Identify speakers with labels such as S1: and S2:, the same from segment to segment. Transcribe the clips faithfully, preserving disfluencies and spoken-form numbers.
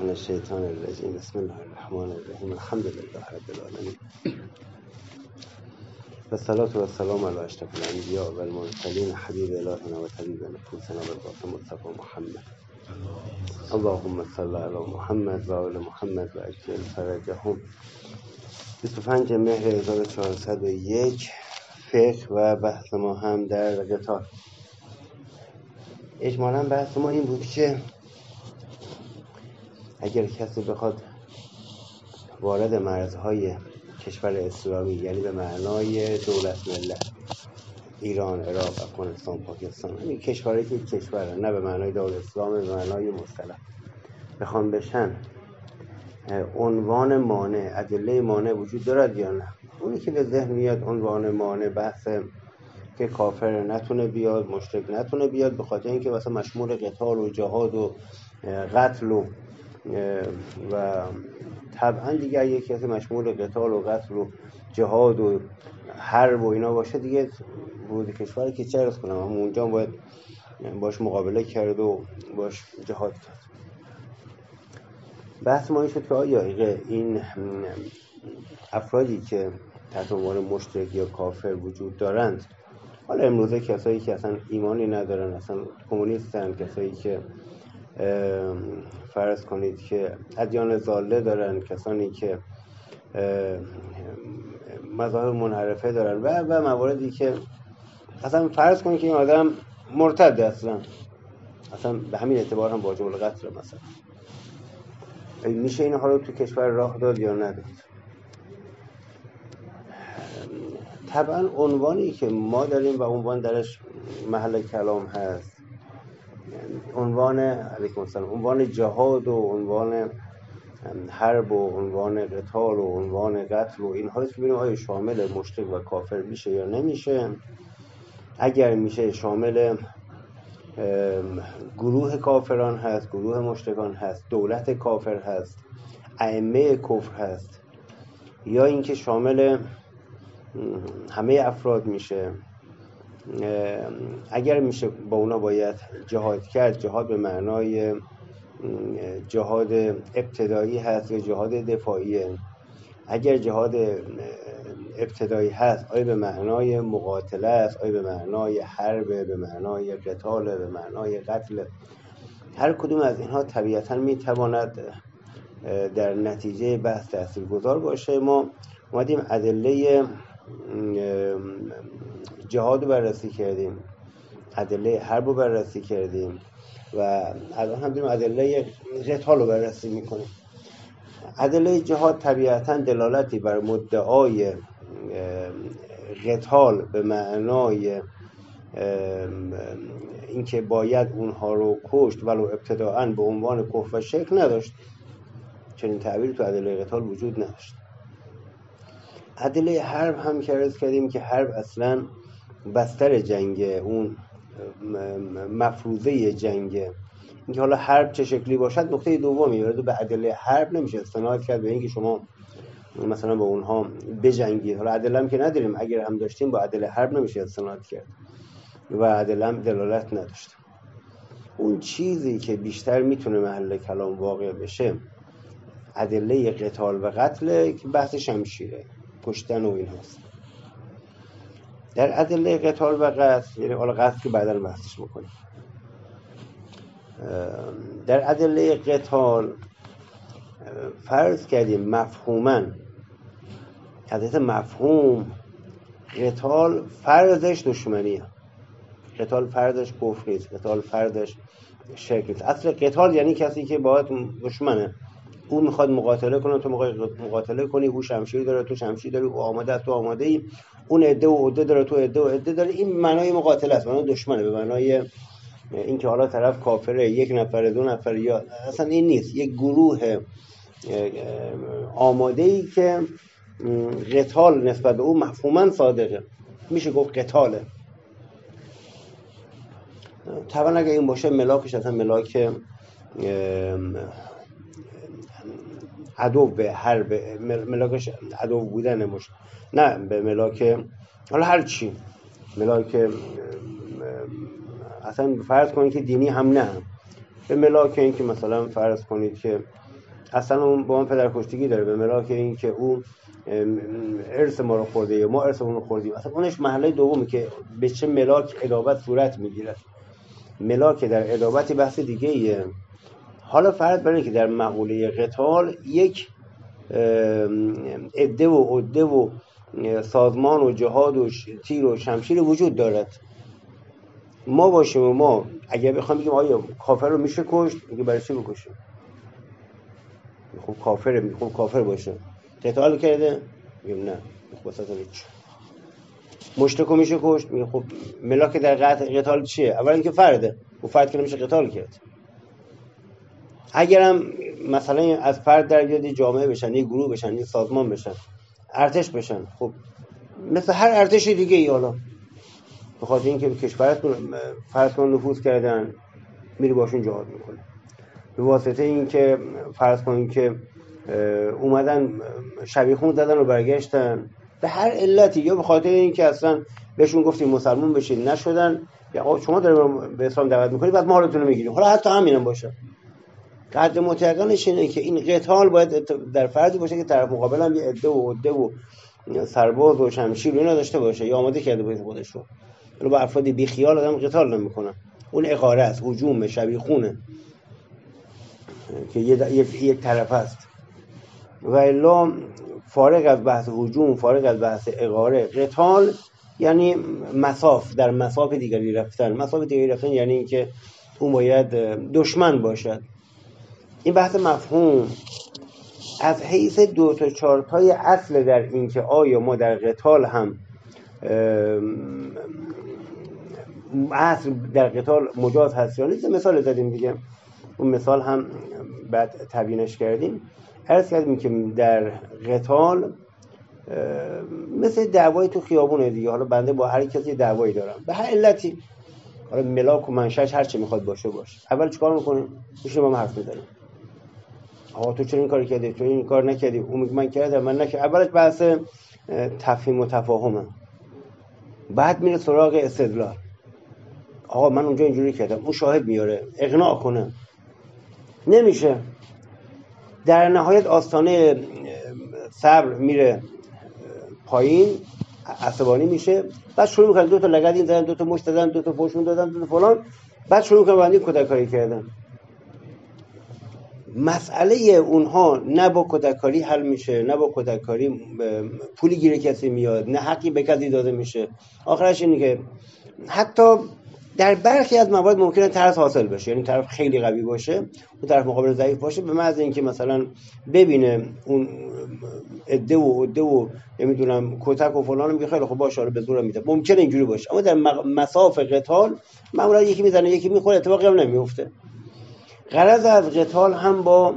S1: من الشیطان الرجیم. بسم الله الرحمن الرحیم. الحمد لله رب العالمین و الصلاة و السلام علی اشرف الانبیاء و المرسلین حبیب الهنا و طبیب نفوسنا و القاسم مصطفی محمد. اللهم صل علی محمد و آل محمد و اجل فرجهم. بیست و پنج مهر هزار و چهارصد و یک. فقه و بحث ما هم در قتال. اجمالا بحث ما این بود که اگر کسی بخواد وارد مرزهای کشور اسلامی، یعنی به معنای دولت ملت ایران، عراق، افغانستان، پاکستان، این کشورهایی که کشوره، نه به معنای دولت اسلام، به معنای مصطلح بخوان بشن، عنوان مانع، ادله مانع وجود دارد یا نه؟ اونی که به ذهن میاد عنوان مانع بحث که کافر نتونه بیاد، مشرک نتونه بیاد، به خاطر اینکه مثلا مشمول قتال و جهاد و قتل و و طبعا دیگه یک کسی مشمول قتال و قتل و جهاد و حرب و اینا باشه، دیگه ورود کشور که چه عرض کنم، هم اونجا باید باش مقابله کرد و باش جهاد کرد. بحث ما این شد که آیا این افرادی که تحت عنوان مشرک یا کافر وجود دارند، حالا امروزه کسایی که اصلا ایمانی ندارن، اصلا کمونیستن، کسایی که فرض کنید که ادیان ضاله دارن، کسانی که مذاهب منحرفه دارن و و مواردی که اصلا فرض کنید که این آدم مرتد اصلا اصلا به همین اعتبار هم واجب القتل مثلا، میشه اینها رو تو کشور راه داد یا نداد؟ طبعا عنوانی که ما داریم و عنوان درش محل کلام هست، عنوان علیکم السلام، عنوان جهاد و عنوان حرب و عنوان قتال و عنوان قتل و اینها که ببینیم آیا شامل مشرک و کافر میشه یا نمیشه. اگر میشه شامل گروه کافران هست، گروه مشرکان هست، دولت کافر هست، ائمه کفر هست، یا اینکه شامل همه افراد میشه. اگر میشه با اونا باید جهاد کرد، جهاد به معنای جهاد ابتدایی هست یا جهاد دفاعیه. اگر جهاد ابتدایی هست آیا به معنای مقاتله است، آیا به معنای حرب، به معنای قتال، به معنای قتل؟ هر کدوم از اینها طبیعتا میتواند در نتیجه بحث تاثیرگذار باشه. ما اومدیم ادله جهاد رو بررسی کردیم، ادله حرب رو بررسی کردیم و الان هم داریم ادله قتال رو بررسی میکنیم. ادله جهاد طبیعتا دلالتی بر مدعای قتال به معنای اینکه باید اونها رو کشت ولو ابتداءً به عنوان کفر و شرک نداشت. چنین تعبیری تو ادله قتال وجود نداشت. ادله حرب هم که عرض کردیم که حرب اصلا بستر جنگه، اون مفروضه جنگه. اینکه حالا حرب چه شکلی باشد نقطه دومی، وارد به ادله حرب نمیشه استناد کرد به اینکه شما مثلا با اونها بجنگید. حالا ادله هم که نداریم، اگر هم داشتیم با ادله حرب نمیشه استناد کرد و ادله هم دلالت نداشت. اون چیزی که بیشتر میتونه محل کلام واقع بشه ادله قتال و قتل که بحث شمشیره، کشتن و این هست. در ادله قتال و قتل، یعنی حالا قتل که بعداً بحثش میکنیم، در ادله قتال فرض کردیم مفهوماً، حضرت مفهوم قتال فرضش دشمنیه، قتال فرضش کفر نیست، قتال فرضش شرک نیست. اصل قتال یعنی کسی که باید دشمنه، او میخواد مقاتله کنه، تو میخوای مقاتله کنی، او شمشیر داره تو شمشیر داری، او آماده است تو آماده ای، اون عده و عده داره تو عده و عده داره. این معنای مقاتله است، معنای دشمنه، به معنای اینکه حالا طرف کافره، یک نفر، دو نفر، یا اصلا این نیست. یک گروه آماده ای که قتال نسبت به او مفهوما صادقه، میشه گفت قتاله. طبعا اگه این باشه ملاکش اصلا ملاک عدو به حرب، ملاکش عدو بودن مش نه به ملاک حالا هر چی، ملاک اصلا فرض کنید که دینی هم نه، به ملاک این که مثلا فرض کنید که اصلا اون با اون پدرکشتگی داره، به ملاک این که اون ارث ما رو خورده یا ما ارث اون رو خوردیم، اصلا اونش مرحله دومی که به چه ملاک ادابت صورت میگیره. ملاک در ادابت بحث دیگه ایه. حالا فرض بر این که در مقوله قتال یک عده و عده و سازمان و جهاد و تیر و شمشیر وجود دارد، ما باشیم و ما اگر بخوام بگیم آیا کافر رو میشه کشت، میگه برای چی بکشیم؟ میخوام کافر میخوام کافر باشه قتال کرده، میگم نه میخوام واسه هیچ. مشرک رو میشه کشت، میگه خب ملاک در قتال چیه؟ اولا اینکه فرده و فرد که نمیشه قتال کرد. اگرم مثلا از فرد در بیاد جامعه بشن، یه گروه بشن، یه سازمان بشن، ارتش بشن، خب مثل هر ارتش دیگه ای، حالا به خاطر اینکه کشورتون فرض کن نفوذ کردن، میری باشون جهاد میکنه. به واسطه اینکه فرض کنین که اومدن شبیخون زدن و برگشتن، به هر علتی، یا به خاطر اینکه اصلا بهشون گفتیم مسلمان بشین نشدن، یا شما دارید به اسلام دعوت میکنید بعد مالتون رو میگیریم، حالا حتی همینم باشه. قدر متقنش اینه که این قتال باید در فردی باشه که طرف مقابل هم یه عده و عده و سرباز و شمشیر اینا داشته باشه یا آماده کرده باشه خودش رو. ولی با افراد بی خیال آدم قتال نمیکنه. اون اغاره است، هجوم شبیخونه که یک یک طرف است. و الا فارغ از بحث هجوم، فارغ از بحث اغاره، قتال یعنی مساف، در مساف دیگری رفتن. مساف دیگری رفتن یعنی اینکه اون باید دشمن باشد. این بحث مفهوم از حیث دو تا چارتای اصل در این که آیا ما در قتال هم اصل در قتال مجاز هست یا نیست. مثال زدیم دیگه، اون مثال هم بعد تبیینش کردیم. عرض کردیم که در قتال مثل دعوای تو خیابونه دیگه، حالا بنده با هر کسی دعوایی دارم به هر علتی، حالا ملاک و منشأش هر چی میخواد باشه باشه. اول چیکار میکنیم؟ میشیم ما حرف میزنیم، آقا تو چرا این کار کردی، تو این کار نکردی، اون میگه من کردم من نکردم. اولش بحث تفهیم و تفاهمه، بعد میره سراغ استدلال. آقا من اونجا اینجوری کردم، اون شاهد میاره اقناع کنه، نمیشه. در نهایت آستانه صبر میره پایین، عصبانی میشه، بعد شروع میکنه دو تا لگد این زدن، دو تا مشت زدن، دو تا پشون دادن، دو تا فلان، بعد شروع میکنه بندی کودکاری کردن. مسئله اونها نه با کودکاری حل میشه، نه با کودکاری پولی گیر کسی میاد، نه حقی به کسی داده میشه. آخرش اینه که حتی در برخی از موارد ممکنه ترس حاصل بشه، یعنی طرف خیلی قوی باشه، اون طرف مقابل ضعیف باشه، به محض اینکه مثلا ببینه اون عده و عده و نمیدونم کتک و فلان، میگه خیلی خب باشه حالا به زور میده. ممکنه اینجوری باشه، اما در مساف قتال معمولا یکی میزنه یکی میخوره، اتفاقی هم نمیفته. غرض از قتال هم با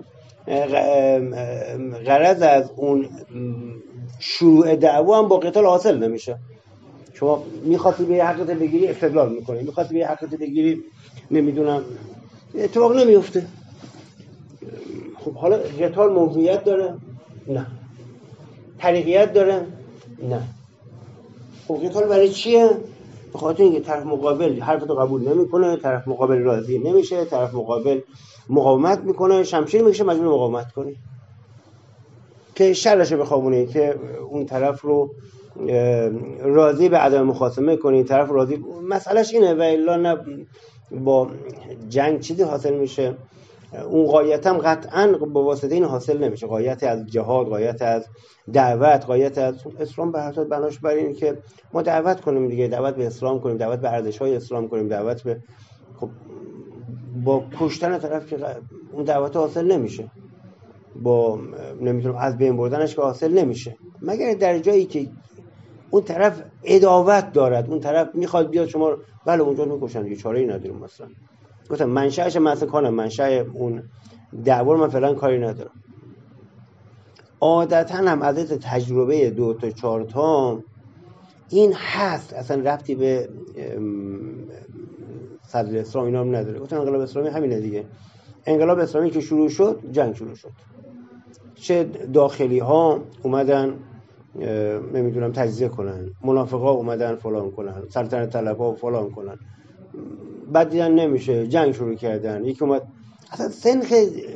S1: غرض از اون شروع دعوا هم با قتال حاصل نمیشه. شما میخواستی به حقیقت بگیری استدلال میکنی، میخواستی به حقیقت بگیری نمیدونم، اتفاق نمیفته. خب حالا قتال موضوعیت داره؟ نه. طریقیت داره؟ نه. خب قتال برای چیه؟ به خاطر اینکه طرف مقابل حرفتو قبول نمیکنه، طرف مقابل راضی نمیشه، طرف مقابل مقاومت میکنه، شمشیر میکشه، مجبور مقاومت کنی که شرشو بخوابونی، که اون طرف رو راضی به عدم مخاصمه کنی، طرف راضی. مسئلهش اینه و الا نه با جنگ چیزی حاصل میشه. اون غایت هم قطعاً با واسطه این حاصل نمیشه. غایت از جهاد، غایت از دعوت، غایت از اسلام به هر حال بناش بر این که ما دعوت کنیم دیگه، دعوت به اسلام کنیم، دعوت به ارزش‌های اسلام کنیم، دعوت به، خب با کشتن طرف که اون دعوت حاصل نمیشه، با نمیتونم از بین بردنش که حاصل نمیشه، مگر در جایی که اون طرف عداوت دارد، اون طرف میخواد بیاد شما رو بله اونجا میکشن دیگه، چاره‌ای نداریم. مثلا گفتم منشأش مثلا کنم منشأ اون دعوا من فعلا کاری ندارم. عادتاً هم عادت تجربه دو تا چهار تا این هست، اصلا ربطی به صدر اسلام اینا هم نداره. گفتم انقلاب اسلامی همینه دیگه. انقلاب اسلامی که شروع شد جنگ شروع شد، چه داخلی ها اومدن نمیدونم تجزیه کنن، منافقا اومدن فلان کنن، سلطنت طلبها فلان کنن، بعد دیدن نمیشه، جنگ شروع کردن. یکی اومد اصلا سنخ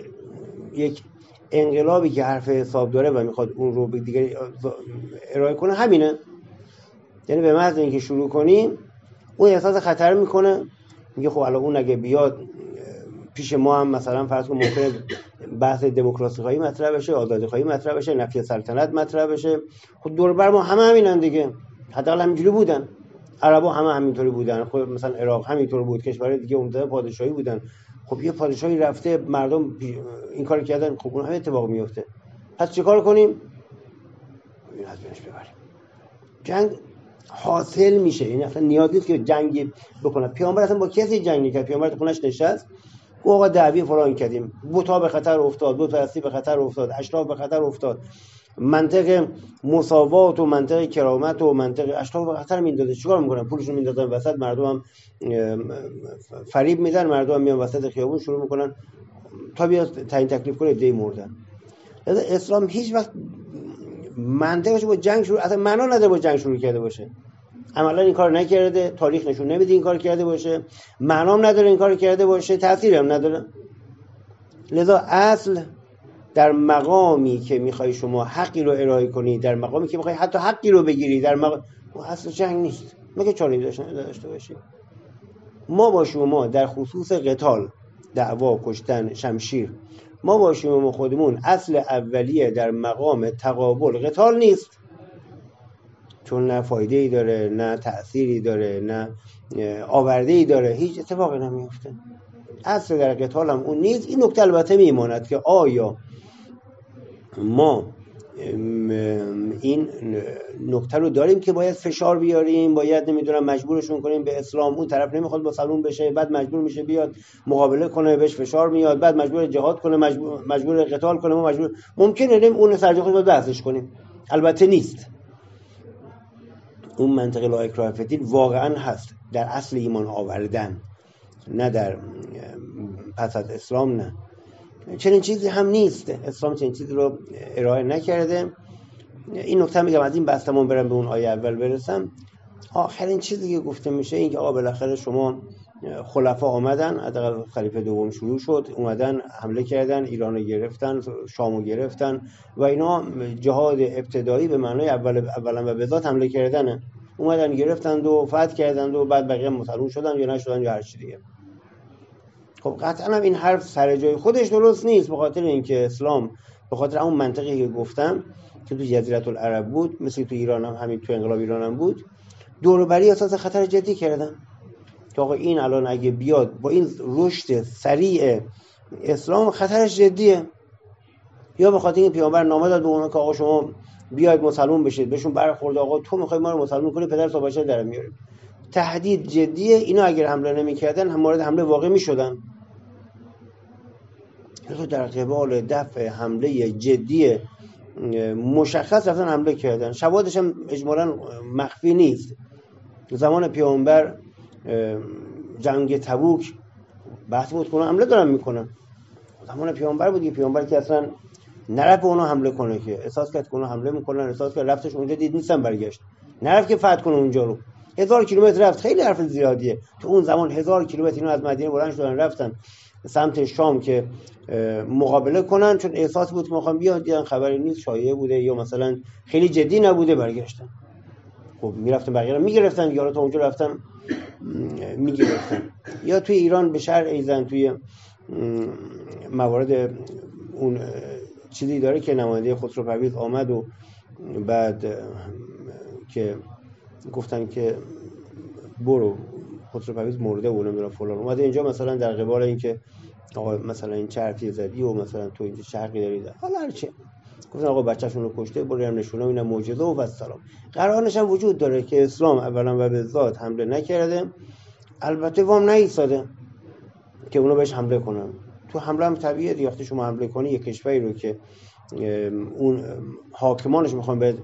S1: یک انقلابی که حرف حساب داره و میخواد اون رو به دیگری ارائه کنه همینه. یعنی به محض اینکه شروع کنیم اون احساس خطر میکنه، میگه خب الان اون اگه بیاد پیش ما هم مثلا فرض کن ممکنه بحث دموکراسی خواهی مطرح بشه، آزادی خواهی مطرح بشه، نفی سلطنت مطرح بشه. خب دور بر ما همه همینن دیگه، حداقل همینجوری بودن. عربا همه همینطوری بودن. خب مثلا عراق همینطور بود، کشورهای دیگه عمدتا پادشاهی بودن. خب یه پادشاهی رفته مردم این کار کردن، خب اون هم اتفاق میفته. پس چیکار کنیم؟ این از بینش ببریم. جنگ حاصل میشه، یعنی اصلا نیاز نیست که جنگی بکنه. پیامبر اصلا با کسی جنگ نکرد. پیامبر تو خونش نشست گفت آقا دعوی فلان کردیم، بوتا به خطر افتاد، بت پرستی به خطر افتاد، اشراف به خطر افتاد، منطق مساوات و منطق کرامت و منطق اشراف به خطر میندازه. چیکار میکنن؟ پولشون میندازن وسط، مردم هم فریب میدن، مردم هم میان وسط خیابون شروع میکنن تا بیا تعیین تکلیف کنه دی مردن. لذا اسلام هیچ وقت منطقش با جنگ شروع اصلا معنا نداره با جنگ شروع کرده باشه. عملا این کار نکرده، تاریخ نشون نمیده این کار کرده باشه، معنام نداره این کار کرده باشه، تأثیری هم نداره. لذا اصل در مقامی که میخوای شما حقی رو ارائه کنی، در مقامی که میخوای حتی حقی رو بگیری، در مقام اصل جنگ نیست. مگه چاره داشته باشی؟ ما با شما در خصوص قتال، دعوا، کشتن، شمشیر، ما با شما خودمون اصل اولیه در مقام تقابل قتال نیست، چون نه فایده ای داره، نه تأثیری داره، نه آورده ای داره، هیچ اتفاقی نمیفته. اصل در قتال هم اون نیست. این نکته البته میماند که آیا ما این نکته رو داریم که باید فشار بیاریم، باید نمیدونم مجبورشون کنیم به اسلام، اون طرف نمیخواد با سلام بشه، بعد مجبور میشه بیاد مقابله کنه، بهش فشار میاد، بعد مجبور جهاد کنه، مجبور مجبور قتال کنه، ما مجبور ممکنه نیم اون سرجا خود بحثش کنیم. البته نیست. اون منطقه لا اکراه فی الدین واقعا هست در اصل ایمان آوردن، نه در پس از اسلام. نه، چنین چیزی هم نیست. اسلام چنین چیزی رو ارائه نکرده. این نکته میگم از این بحث تمام برم به اون آیه اول برسم. آخرین چیزی که گفته میشه این که آقا بالاخره شما خلفا آمدن، حداقل خلیفه دوم شروع شد، اومدن حمله کردن، ایران رو گرفتن، شام رو گرفتن و اینا جهاد ابتدایی به معنای اول اولا و به ذات حمله کردنه. اومدن گرفتن و فتح کردن و بعد بقیه مسلمان شدن یا نشدن یا هر چی دیگه. خب قطعا هم این حرف سر جای خودش درست نیست، به خاطر اینکه اسلام به خاطر اون منطقی که گفتم که تو جزیره العرب بود، مثل تو ایران هم همین، تو انقلاب ایران هم بود، دور و بری اساس خطر جدی کردن که آقا این الان اگه بیاد با این رشد سریع اسلام خطرش جدیه. یا به خاطر این پیامبر نامه داد به اونها که آقا شما بیاید مسلمان بشید، بهشون برخورد آقا تو میخوای ما رو مسلمان کنی، پدر تو بچه در میاریم. تهدید جدیه. اینا اگر حمله نمی‌کردن هم مورد حمله واقع می‌شدن. تو در قبال دفع حمله جدی مشخص رفتن حمله کردن. شواهدش هم اجمالاً مخفی نیست. زمان پیامبر جنگ تبوک بحث بود کنه حمله دارن میکنن. زمان پیامبر بود که پیامبر که اصلا نرفت به اونا حمله کنه، که احساس کرد که اونا حمله میکنن، احساس کرد رفتش اونجا دید نیستن، برگشت. نرفت که فتح کنه اونجا رو. هزار کیلومتر رفت. خیلی حرف زیادیه. تو اون زمان هزار کیلومتر اینا از مدینه بلند شدن رفتن سمت شام که مقابله کنن، چون احساس بود که میخوان بیان، دیدن خبری نیست، شایعه بوده یا مثلا خیلی جدی نبوده، برگشتن. خب میرفتن بقیه رو میگرفتن، یارو تا اونجا رفتن میگرفتن. یا توی ایران به شهر ایزن توی موارد اون چیزی داره که نماینده خسرو پرویز آمد و بعد که گفتن که برو خسرو پرویز مرده و نمیدونم فلان، اومده اینجا مثلا در قبال این که آقا مثلا این چه حرفی زدی و مثلا تو اینجا شرقی داری ده. حالا هر چه گفتن آقا بچه‌شون رو کشته، برو هم نشونه اینا معجزه و والسلام. قرارش هم وجود داره که اسلام اولا و به ذات حمله نکرده، البته وام نایستاده که اونا بهش حمله کنن. تو حمله هم طبیعیه دیگه، وقتی شما حمله کنی یک کشوری رو که اون حاکمانش میخوان به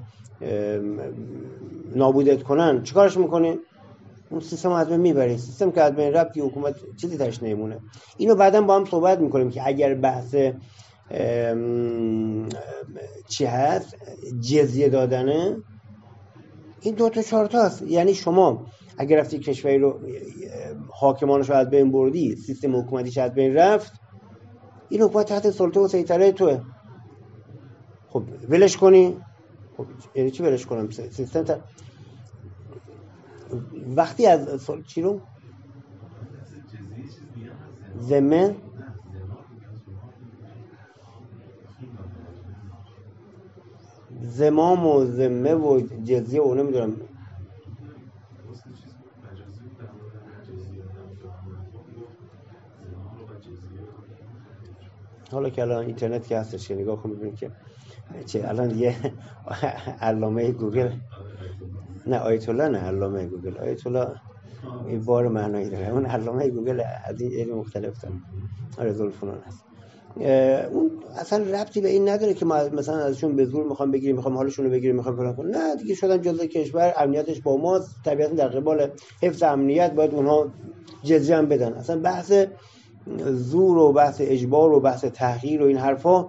S1: نابودت کنن، چیکارش میکنی؟ اون سیستم از بین میبری. سیستم که از بین رفت که حکومت چیزی درش نمیمونه. اینو بعداً با هم صحبت میکنیم که اگر بحث چی هست، جزیه دادنه، این دو تا چهار تا هست. یعنی شما اگر رفتی کشوری رو حاکمانش رو از بین بردی، سیستم حکومتیش از بین رفت، این حکومت تحت سلطه و سیطره توه. خب ولش کنی؟ خب یعنی چی ولش کنم؟ سیستم تا... وقتی از سل... چی رو؟ ذمه زمام و ذمه و جزیه و نمیدونم. حالا که الان اینترنت که هستش که نگاه کنید ببینید که چه الان یه علامه گوگل، نه آیت الله نه علامه گوگل، آیت الله این بار معنایی داره، اون علامه گوگل از این علم مختلف داره، آره ذوالفنون هست. اون اصلا ربطی به این نداره که ما مثلا ازشون به زور میخوام بگیریم، میخوام حالشون رو بگیریم، میخوام فلان کنیم. نه دیگه شدن جزء کشور، امنیتش با ماست، طبیعتا در قبال حفظ امنیت باید اونها جزیه هم بدن. اصلا بحث زور و بحث اجبار و بحث تحقیر و این حرفا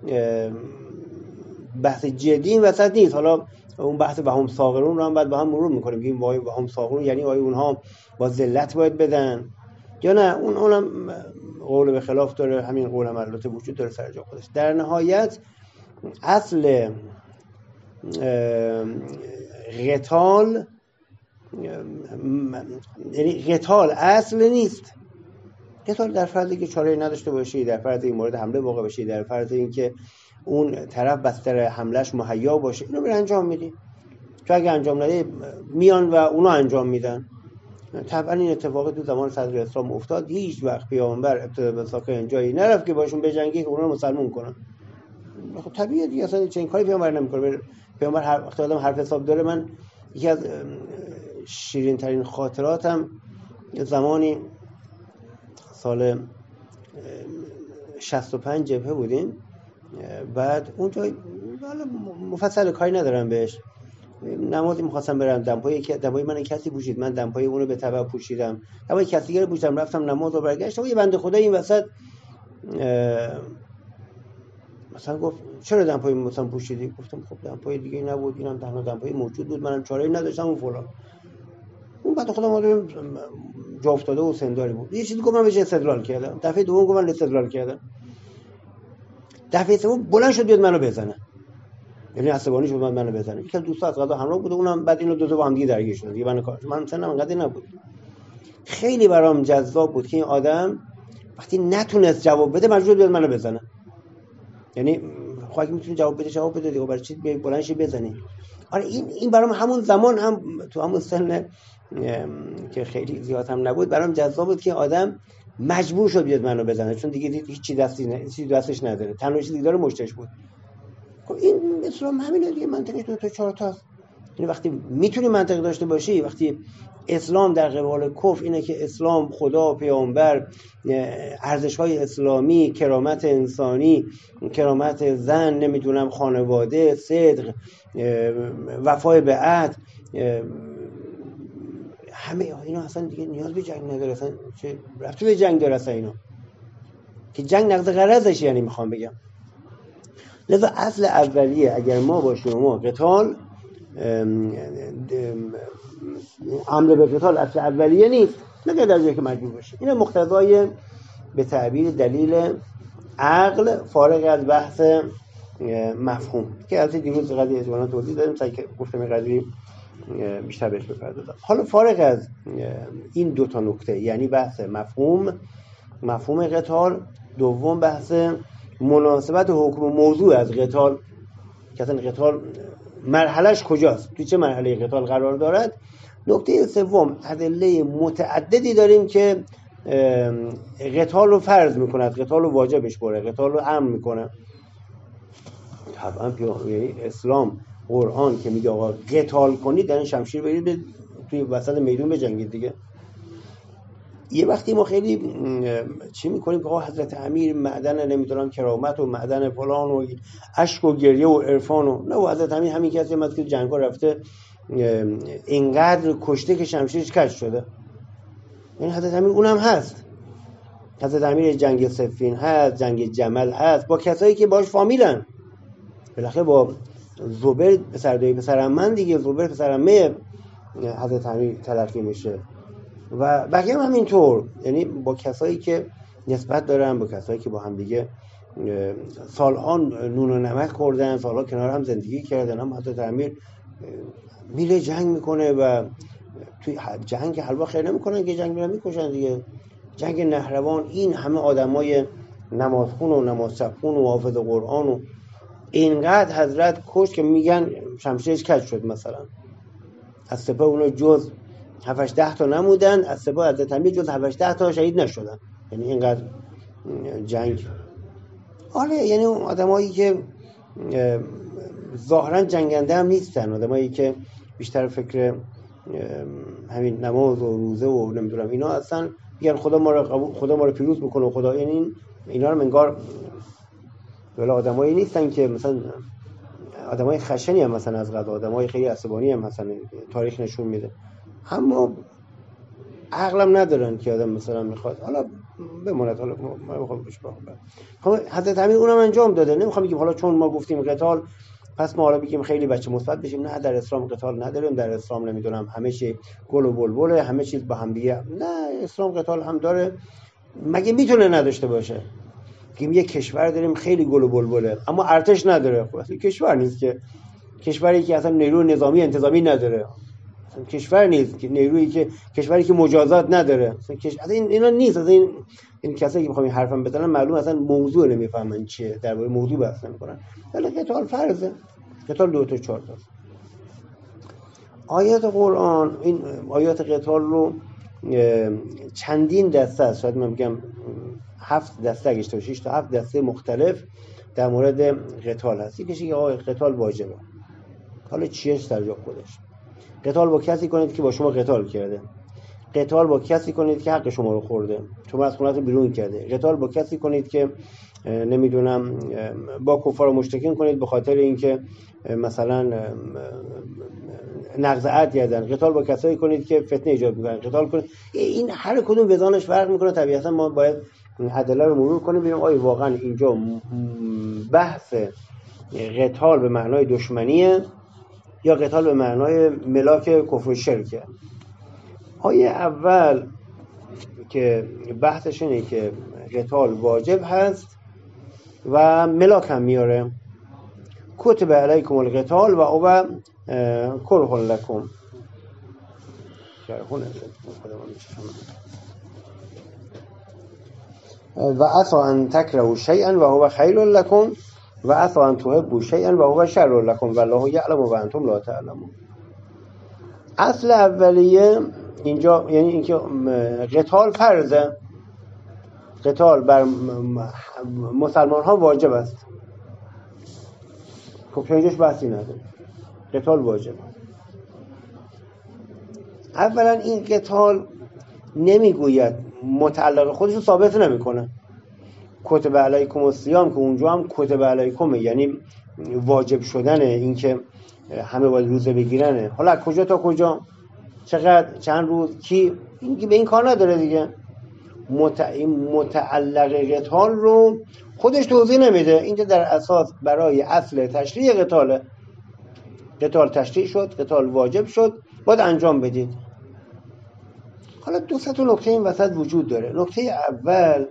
S1: بحث جدی این وسط نیست. حالا اون بحث وهم ساغرون رو هم بعد با هم مرور میکنیم، میگیم وای وهم ساغرون یعنی آیا اونها با ذلت باید بدن یا نه؟ اون اونم قول به خلاف داره، همین قول هم البته وجود داره سر جا خودش. در نهایت اصل قتال یعنی قتال اصل نیست. قتال در فرضی که چاره‌ای نداشته باشی، در فرضی این مورد حمله واقع بشی، در فرضی اینکه اون طرف بستر حملهش مهیا باشه، اینو میره انجام میدی. چون اگه انجام نده میان و اونو انجام میدن. طبعا این اتفاق تو زمان صدر اسلام افتاد. هیچ وقت پیامبر ابتدا به ساکن جایی نرفت که باشون بجنگه که اونا رو مسلمان کنن. خب طبیعیه دیگه، اصلا چنین کاری پیامبر نمیکنه. پیامبر هر وقت آدم حرف حساب داره. من یکی از شیرین ترین خاطراتم زمانی سال شصت و پنج جبهه بودیم، بعد اونجا مفصل کاری ندارم بهش، نمازی می‌خواستم برم، دمپای دمپای من کسی پوشید، من دمپای اونو به تبع پوشیدم، دمپای کسی دیگه پوشیدم، رفتم نماز و برگشتم. یه بنده خدا این وسط مثلا گفت چرا دمپای مثلا پوشیدی؟ گفتم خب دمپای دیگه نبود، اینم تنها دمپای موجود بود، منم چاره‌ای نداشتم و فلان. اون بعد خودم آدم جا افتاده و سنداری بود. یه چیزی گفتم من بهش استدلال کردم. دفعه دوم گفتم من استدلال کردم. دفعه سوم بلند شد بیاد منو بزنه. یعنی عصبانی شد منو بزنه. یکی از دوستا از غذا همراه بود، اونم بعد اینو دو تا با هم دیگه درگیر شد. دیگه من کار من سنم انقدر نبود. خیلی برام جذاب بود که این آدم وقتی نتونست جواب بده مجبور بیاد منو بزنه. یعنی خب اگه میتونی جواب بده جواب بده دیگه، برای چی بلند شی بزنی؟ آره این این برام همون زمان هم تو همون سن که خیلی زیاد هم نبود برام جذاب بود که آدم مجبور شد بیاد منو بزنه، چون دیگه هیچ چیزی دستی نه، چیزی دستش نداره، تنها چیزی داره مشتش بود. خب این اسلام همینه دیگه، منطقش دو تا چهار تا. یعنی وقتی میتونی منطق داشته باشی، وقتی اسلام در قبال کفر اینه که اسلام، خدا، پیامبر، ارزش‌های اسلامی، کرامت انسانی، کرامت زن، نمیدونم خانواده، صدق، وفای به عهد، همه اینا اصلا دیگه نیاز به جنگ نداره. اصلا چه ربطی به جنگ داره اصلا اینا؟ که جنگ نقض غرضش، یعنی میخوام بگم. لذا اصل اولیه اگر ما باشیم ما قتال، امر به قتال اصل اولیه نیست، مگر در جایی که مجبور باشیم. این مقتضای به تعبیر دلیل عقل فارغ از بحث مفهوم که البته دیروز قضیه اجمالا توضیح دادیم، سعی گفتم قضیه بیشتر بهش بپردازم. حالا فارغ از این دو تا نکته، یعنی بحث مفهوم مفهوم قتال، دوم بحث مناسبت حکم و موضوع از قتال که اصلا قتال مرحلهش کجاست، توی چه مرحله قتال قرار دارد. نکته سوم ادله متعددی داریم که قتال رو فرض میکنه، قتال رو واجبش بره، قتال رو امر میکنه. طبعا یعنی اسلام، قرآن که میگه آقا قتال کنید، در این شمشیر برید توی وسط میدون بجنگید دیگه. یه وقتی ما خیلی چی میکنیم که آقا حضرت امیر معدن نمیدونم کرامت و معدن فلان و اشک و گریه و عرفان و نه، و حضرت امیر همین کسی هم که جنگا رفته اینقدر کشته که شمشیرش کج شده. این حضرت امیر اونم هست. حضرت امیر جنگ صفین هست، جنگ جمل هست، با کسایی که باش فامیلن. بالاخره با زبیر پسر دایی پسرم من دیگه، زبیر پسرمه حضرت امیر تلقی میشه و بقیه هم همینطور، یعنی با کسایی که نسبت دارن، با کسایی که با هم دیگه سالها نون و نمک خوردن، سالها کنار هم زندگی کردن. هم حضرت امیر میره جنگ میکنه و توی جنگ حلوا خیر نمیکنن که جنگ میرن میکشن دیگه. جنگ نهروان این همه آدمای نمازخون و نمازشبخون و حافظ قرآن و اینقدر حضرت کشت که میگن شمشیرش کج شد. مثلا از سپاه اونو جز هفت ده تا نمودن، از سپاه حضرت امیر جز هفت ده تا شهید نشدن. یعنی اینقدر جنگ. آره یعنی اون آدمایی که ظاهرا جنگنده هم نیستن، آدمایی که بیشتر فکر همین نماز و روزه و نمیدونم اینا هستن، میگن خدا ما رو خدا ما رو پیروز میکنه خدا. یعنی اینا رو انگار ولی آدمایی نیستن که مثلا آدمای خشنی هم مثلا از قضا، آدمای خیلی عصبانی هم مثلا تاریخ نشون میده، اما عقلم ندارن که آدم مثلا میخواد حالا بماند. حالا ما میخوام بهش بگم حضرت امیر اونم انجام داده. نمیخوام بگیم حالا چون ما گفتیم قتال پس ما حالا بگیم خیلی بچه مثبت بشیم. نه، در اسلام قتال نداریم، در اسلام نمیدونم همه چی گل و بلبله، همه چیز با هم دیگه. نه، اسلام قتال هم داره. مگه میتونه نداشته باشه؟ که یه کشور داریم خیلی گل و بلبله اما ارتش نداره. خب اصلا کشور نیست که، کشوری که اصلا نیرو نظامی انتظامی نداره، اصلا کشور نیست که نیرویی که کشوری که مجازات نداره، اصلا کش... اصلا این اینا نیست. اصلا این این کسایی که میخوام این حرفم بزنن معلوم اصلا موضوع نمیفهمن چیه، درباره موضوع بحث نمیکنن. ولی قتال فرضه، قتال دو تا چهار تا. آیات قرآن این آیات قتال رو چندین دسته است، شاید من بگم هفت دسته اگه اشتباه شش تا هفت دسته مختلف در مورد قتال هست. یکیش که آقا قتال واجبه. حالا چیش در جا خودش. قتال با کسی کنید که با شما قتال کرده. قتال با کسی کنید که حق شما رو خورده، شما از خونه‌تون بیرون کرده. قتال با کسی کنید که نمیدونم با کفار و مشرکین کنید به خاطر اینکه مثلا نقض عهد کردن. قتال با کسایی کنید که فتنه ایجاد میکنن. قتال کنید. این هر کدوم وزنش فرق میکنه. طبیعتا ما باید ادله رو مرور کنیم ببینیم آیا واقعا اینجا بحث قتال به معنای دشمنیه یا قتال به معنای ملاک کفر و شرکه. آیه اول که بحثش اینه که قتال واجب هست و ملاک هم میاره. کتب علیکم القتال و او کره لکم. و عسى ان تکرهوا شیئا و هو خیر لکم و عسى ان تحبوا شیئا و هو شر لکم والله یعلم و انتم لا تعلمون. اصل اولیه اینجا یعنی اینکه قتال فرضه، قتال بر مسلمان ها واجب است. خب اینجاش بحثی نداره، قتال واجب. اولا این قتال نمیگوید متعلق خودش رو ثابت نمیکنه. کتب علیکم الصیام که اونجا هم کتب علیکم یعنی واجب شدنه، اینکه همه باید روزه بگیرنه. حالا کجا تا کجا، چقدر، چند روز، کی، این که به این کار نداره دیگه. متعلق قتال رو خودش توضیح نمیده. اینجا در اساس برای اصل تشریع قتاله. قتال تشریع شد، قتال واجب شد، باید انجام بدید. حالا دو سه تا نکته این وسط وجود داره. نکته اول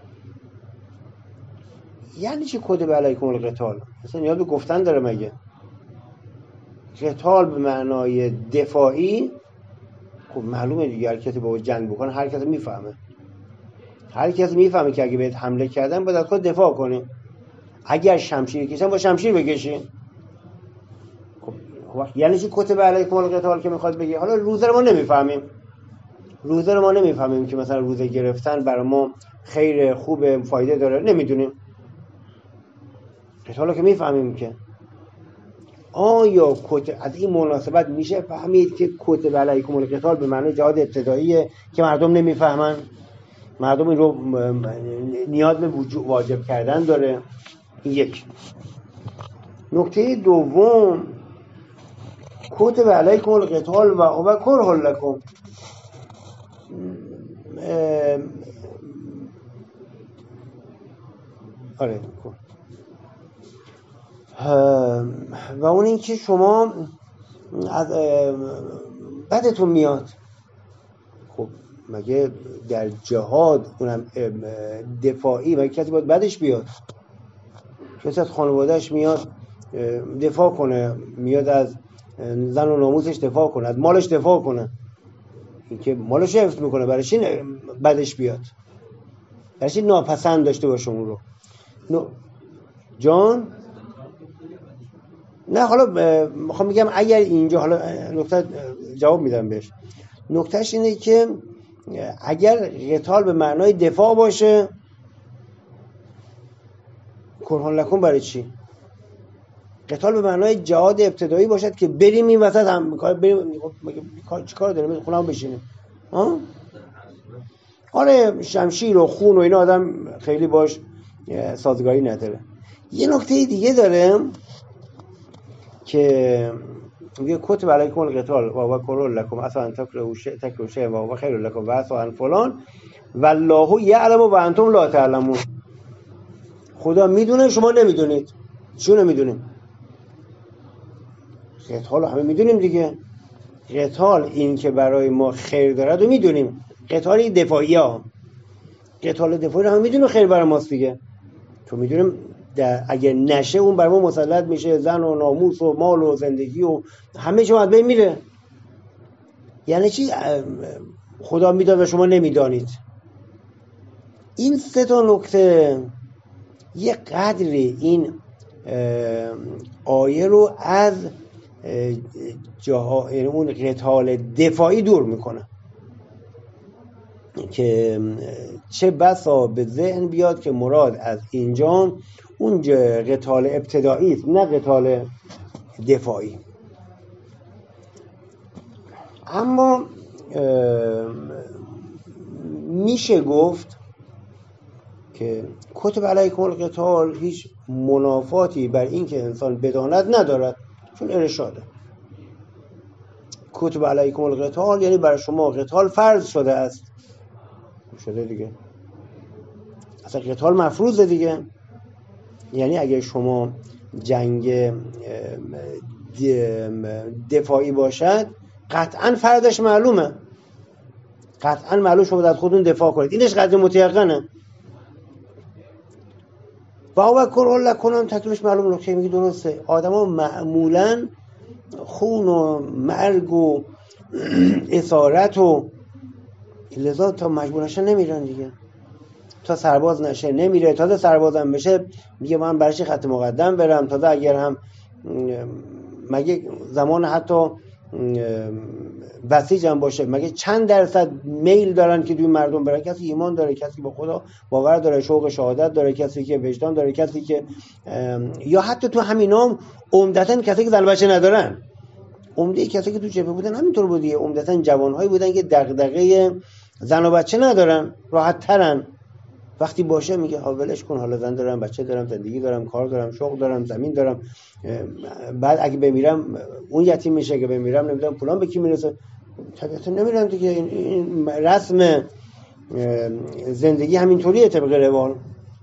S1: یعنی چی کتب علیکم القتال؟ مثلا نیاز به گفتن داره مگه؟ قتال به معنای دفاعی، خب معلومه دیگه. هر کسی با جنگ بکنه هر کسی میفهمه. هر کسی میفهمه که اگه بهت حمله کردن باید از خود دفاع کنی. اگر شمشیر کشن با شمشیر بکشی. خب یعنی چی کتب علیکم القتال که میخواد بگه؟ حالا روزه رو ما نمیفهمیم. روزه رو ما نمیفهمیم که مثلا روزه گرفتن برای ما خیر، خوب، فایده داره، نمیدونیم. قتال رو که میفهمیم که. آیا کتب از این مناسبت میشه فهمید که کتب علیکم القتال به معنی جهاد ابتداییه که مردم نمیفهمن؟ مردم این رو نیاز به واجب کردن داره. یک. نکته دوم کتب علیکم القتال و هو کره لکم. آره و اون این که شما از بدتون میاد. خب مگه در جهاد اونم دفاعی مگه کسی باید بدش بیاد؟ کسی از خانوادهش میاد دفاع کنه، میاد از زن و ناموسش دفاع کنه، از مالش دفاع کنه، این که مالش حفظ میکنه، برای چی بدش بیاد؟ برای چی ناپسند داشته باشه اون رو؟ نو... جان نه حالا میخوام میگم اگر اینجا حالا نکته جواب میدم بهش. نکتهش اینه که اگر قتال به معنای دفاع باشه کرهان لکن برای چی؟ قتال به معنای جهاد ابتدایی باشد که بریم این وسط هم بریم چی کار داریم خونم بشینیم ها؟ آره شمشیر و خون و اینا آدم خیلی باش سازگاری نداره. یه نکته دیگه داره که میگه کتب علیکم القتال و هو کرها لکم عسی ان تکرهوا شیئا و هو خیر لکم و عسی ان فلان والله یعلم و انتم لا تعلمون. خدا میدونه شما نمیدونید. چون نمیدونیم؟ قتال همه میدونیم دیگه. قتال این که برای ما خیر داره و میدونیم. قتال دفاعی ها قتال دفاعی رو هم میدونیم خیر برای ماست دیگه. تو میدونیم اگه نشه اون بر ما مسلط میشه، زن و ناموس و مال و زندگی و همه شما از بین میره. یعنی چی خدا میداد و شما نمیدانید؟ این سه تا نکته یه قدری این آیه رو از جاها اون قتال دفاعی دور میکنه که چه بسا به ذهن بیاد که مراد از اینجا اون قتال ابتدایی است نه قتال دفاعی. اما میشه گفت که کتب علیکم القتال هیچ منافاتی بر این که انسان بداند ندارد، چون ارشاده. کتب علیکم القتال یعنی برای شما قتال فرض شده است شده دیگه. اصلا قتال مفروضه دیگه. یعنی اگه شما جنگ دفاعی باشد قطعا فردش معلومه، قطعا معلوم شما از خودتون دفاع کنید، اینش قدر متیقنه. و هو کرها لکم تکلیفش معلومه. که میگه درسته، آدم ها معمولا خون و مرگ و اسارت و لذا تا مجبور نشه نمیرن دیگه، تا سرباز نشه نمیره. تازه سربازم بشه میگه من برای چی خط مقدم برم؟ تازه اگر هم مگه زمان حتی بسیجم باشه مگه چند درصد میل دارن که دوی مردم برن؟ کسی ایمان داره، کسی با خدا باور داره، شوق شهادت داره، کسی که وجدان داره، کسی که یا حتی تو همینام عمدتاً کسی که زن بچه ندارن. عمده کسی که تو جبهه بودن همینطور بودیه، عمدتاً جوانهایی بودن که دغدغه زن و بچه ندارن، راحت ترن. وقتی باشه میگه ها ولش کن، حالا زن دارم، بچه دارم، زندگی دارم، کار دارم، شغل دارم، زمین دارم، بعد اگه بمیرم اون یتیم میشه، اگه بمیرم نمیدونم پولام به کی میرسه. طبیعتا نمیرم دیگه. این, این رسم زندگی همینطوریه طبق روال.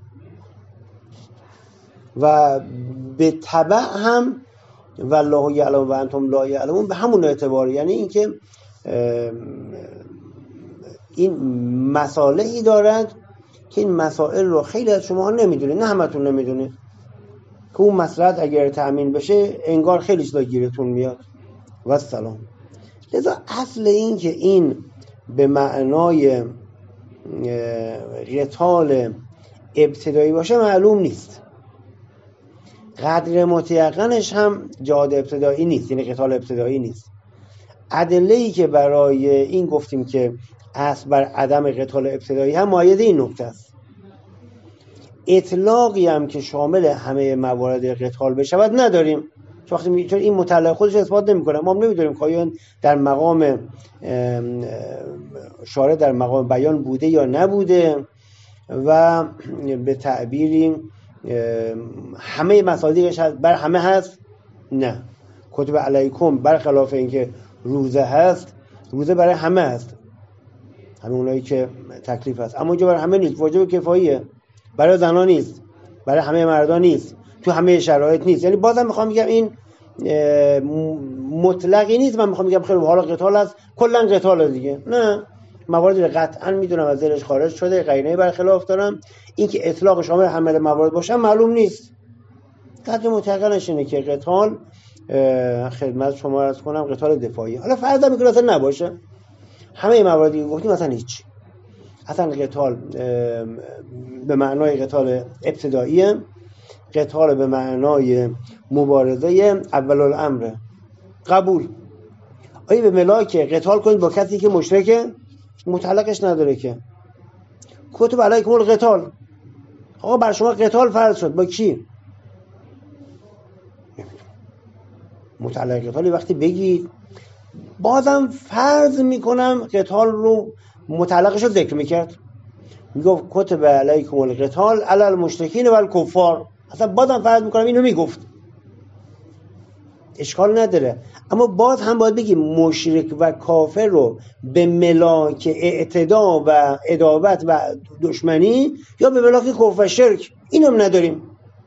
S1: و به تبع هم والله یعلم و انتم لا یعلمون به همون اعتبار، یعنی اینکه این مسائلی دارد که این مسائل رو خیلی از شما ها نمیدونید، نه همتون نمیدونید که اون مصلحت اگر تأمین بشه انگار خیلی چیزا گیرتون میاد. و سلام. لذا اصل این که این به معنای قتال ابتدایی باشه معلوم نیست. قدر متیقنش هم جهاد ابتدایی نیست، یعنی قتال ابتدایی نیست. ادله‌ای که برای این گفتیم که اصل بر عدم قتال ابتدایی هم مایه این نکته است. اطلاقی هم که شامل همه موارد قتال بشود نداریم، چون چون این مطلع خودش اثبات نمی‌کنه. ما هم نمی‌دونیم که در مقام شارع در مقام بیان بوده یا نبوده و به تعبیری همه مصادیقش بر همه هست. نه، کتب علیکم برخلاف اینکه روزه هست، روزه برای همه هست، همه اونایی که تکلیف هست، اما اونجا برای همه نیست، واجب کفاییه. برای زنان نیست، برای همه مردان نیست، تو همه شرایط نیست. یعنی بازم میخوام بگم این مطلقی نیست من میخوام بگم خیلی حالا قتال هست کلا قتال دیگه، نه، مواردی رو قطعا میدونم از زیرش خارج شده، قرینه برخلاف دارم. این که اطلاق شامل همه موارد باشه معلوم نیست. قطع متقنش اینه که قتال خدمت شما عرض کنم قتال دفاعی، حالا فرض میکنه اصلا نباشه، همه مواردی که گفتیم مثلا هیچ، اصلا قتال به معنای قتال ابتداییه، قتال به معنای مبارزه اول الامر قبول. آیا به ملاک قتال کنید با کسی که مشرکه؟ متعلقش نداره که. کتب علیکم القتال، آقا بر شما قتال فرض شد، با کی؟ متعلق قتالی وقتی بگید بازم فرض میکنم قتال رو متعلقش رو ذکر میکرد، میگفت کتب علیکم القتال علی المشرکین و الکفار، اصلا بازم فرض میکنم اینو میگفت، اشکال نداره. اما باز هم باید بگیم مشرک و کافر رو به ملاک اعتدا و عداوت و دشمنی یا به ملاک کفر و شرک اینم نداریم.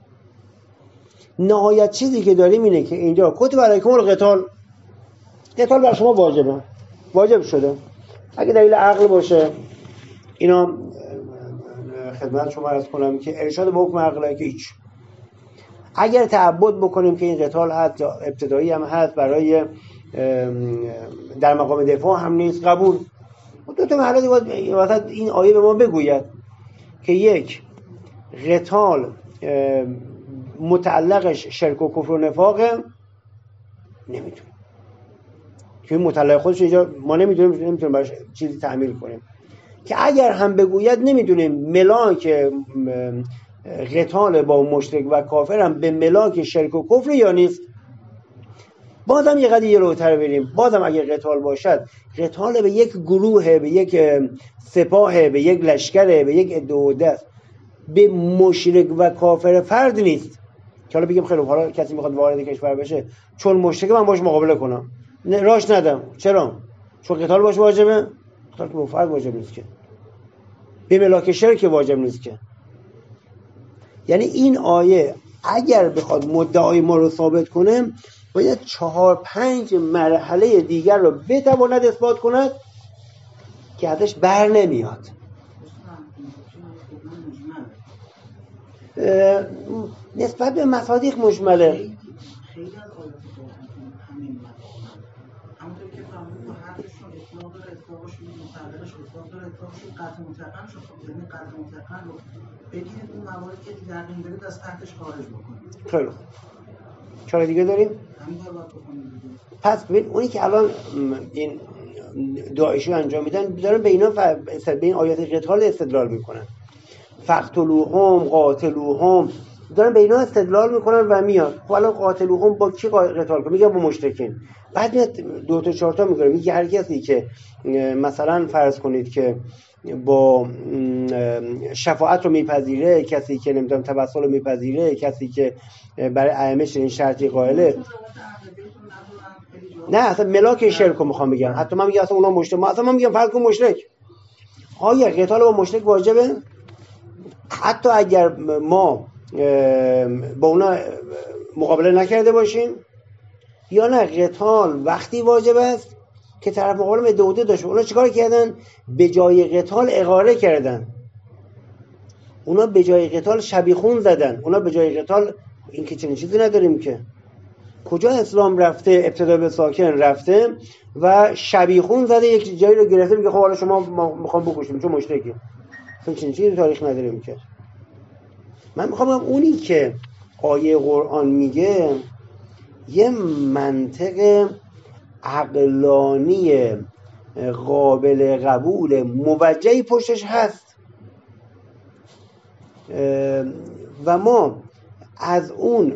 S1: نهایت چیزی که داریم اینه که اینجا کتب علیکم القتال، قتال بر شما واجبه، واجب شده. اگه دلیل عقل باشه اینا خدمت شما عرض کنم که ارشاد به حکم عقله که هیچ. اگر تعبد بکنیم که این قتال هست ابتدایی هم هست برای در مقام دفاع هم نیست قبول. دو تا محله باید این آیه به ما بگوید که یک، قتال متعلقش شرک و کفر و نفاقه، نمیتونیم که متعلق خودش اینجا ما نمیدونیم نمیتونیم براش چیزی تعمیل کنیم، که اگر هم بگوید نمیدونیم ملاک قتال با مشرک و کافر هم به ملاک شرک و کفر یا نیست. بازم یه قدر جلوتر بریم، بازم اگر قتال باشد قتال به یک گروه، به یک سپاه، به یک لشکر، به یک عده و دست، به مشرک و کافر فرد نیست که حالا بگیم خیلی حالا کسی میخواد وارد کشور بشه چون مشرک من باش مقابله کنم راش ندم. چرا؟ چون قتال باش واجبه؟ قتال که با فرد واجب نیست که، به ملاک شرک واجب نیست که. یعنی این آیه اگر بخواد مدعای ما رو ثابت کنه باید چهار پنج مرحله دیگر رو بتواند اثبات کند که ازش بر نمیاد. نسبت به مصادیق مجمله.
S2: خیلی از آیات همین همونطور که فهمید و حرفشون اطلاق داره، اطلاقشون متعلقش اطلاق داره، اطلاقشون قطع مطلقاً شد. یعنی قطع مطلقاً رو بگیرید اون موارد که یقین دارید از تحتش خارج بکنید.
S1: خیلی خوب. چاره دیگه داریم؟
S2: همین کار باید بکنید.
S1: پس ببین اونی که الان این داعشی انجام میدن دارن به اینا به این آیات قتال استدلال میکنن، فقتلوهم قاتلوهم، دارن به اینا استدلال میکنن و میاد خب الان قاتلوهم با کی قتال کنه؟ میگه با مشرکین. بعد میاد دو تا چهار تا میگه میگه هر کسی که مثلا فرض کنید که با شفاعت رو میپذیره، کسی که نمیدونم توسل رو میپذیره، کسی که برای ائمه این شرطی قائله، نه اصلا ملاک شرک رو میخوام بگم، حتی من میگم اصلا اونا مشرک، ما اصلا من میگم فرض کن مشرک، آیا قتال با مشرک واجبه؟ حتی اگر ما با اونا مقابله نکرده باشیم یا نه، قتال وقتی واجب است که طرف مقابل دوده داشت. اونا چیکار کردن؟ به جای قتال اغاره کردن، اونا به جای قتال شبیخون زدن، اونا به جای قتال، این که چنین چیزی نداریم که. کجا اسلام رفته ابتدا به ساکن رفته و شبیخون زده یک جایی رو گرفته میگه خب حالا شما میخوام بکشیم چون مشرکی؟ چون چنین چیزی تاریخ نداریم که. من میخوام بگم اونی که آیه قرآن میگه یه منطق عقلانی قابل قبول موجهی پشتش هست و ما از اون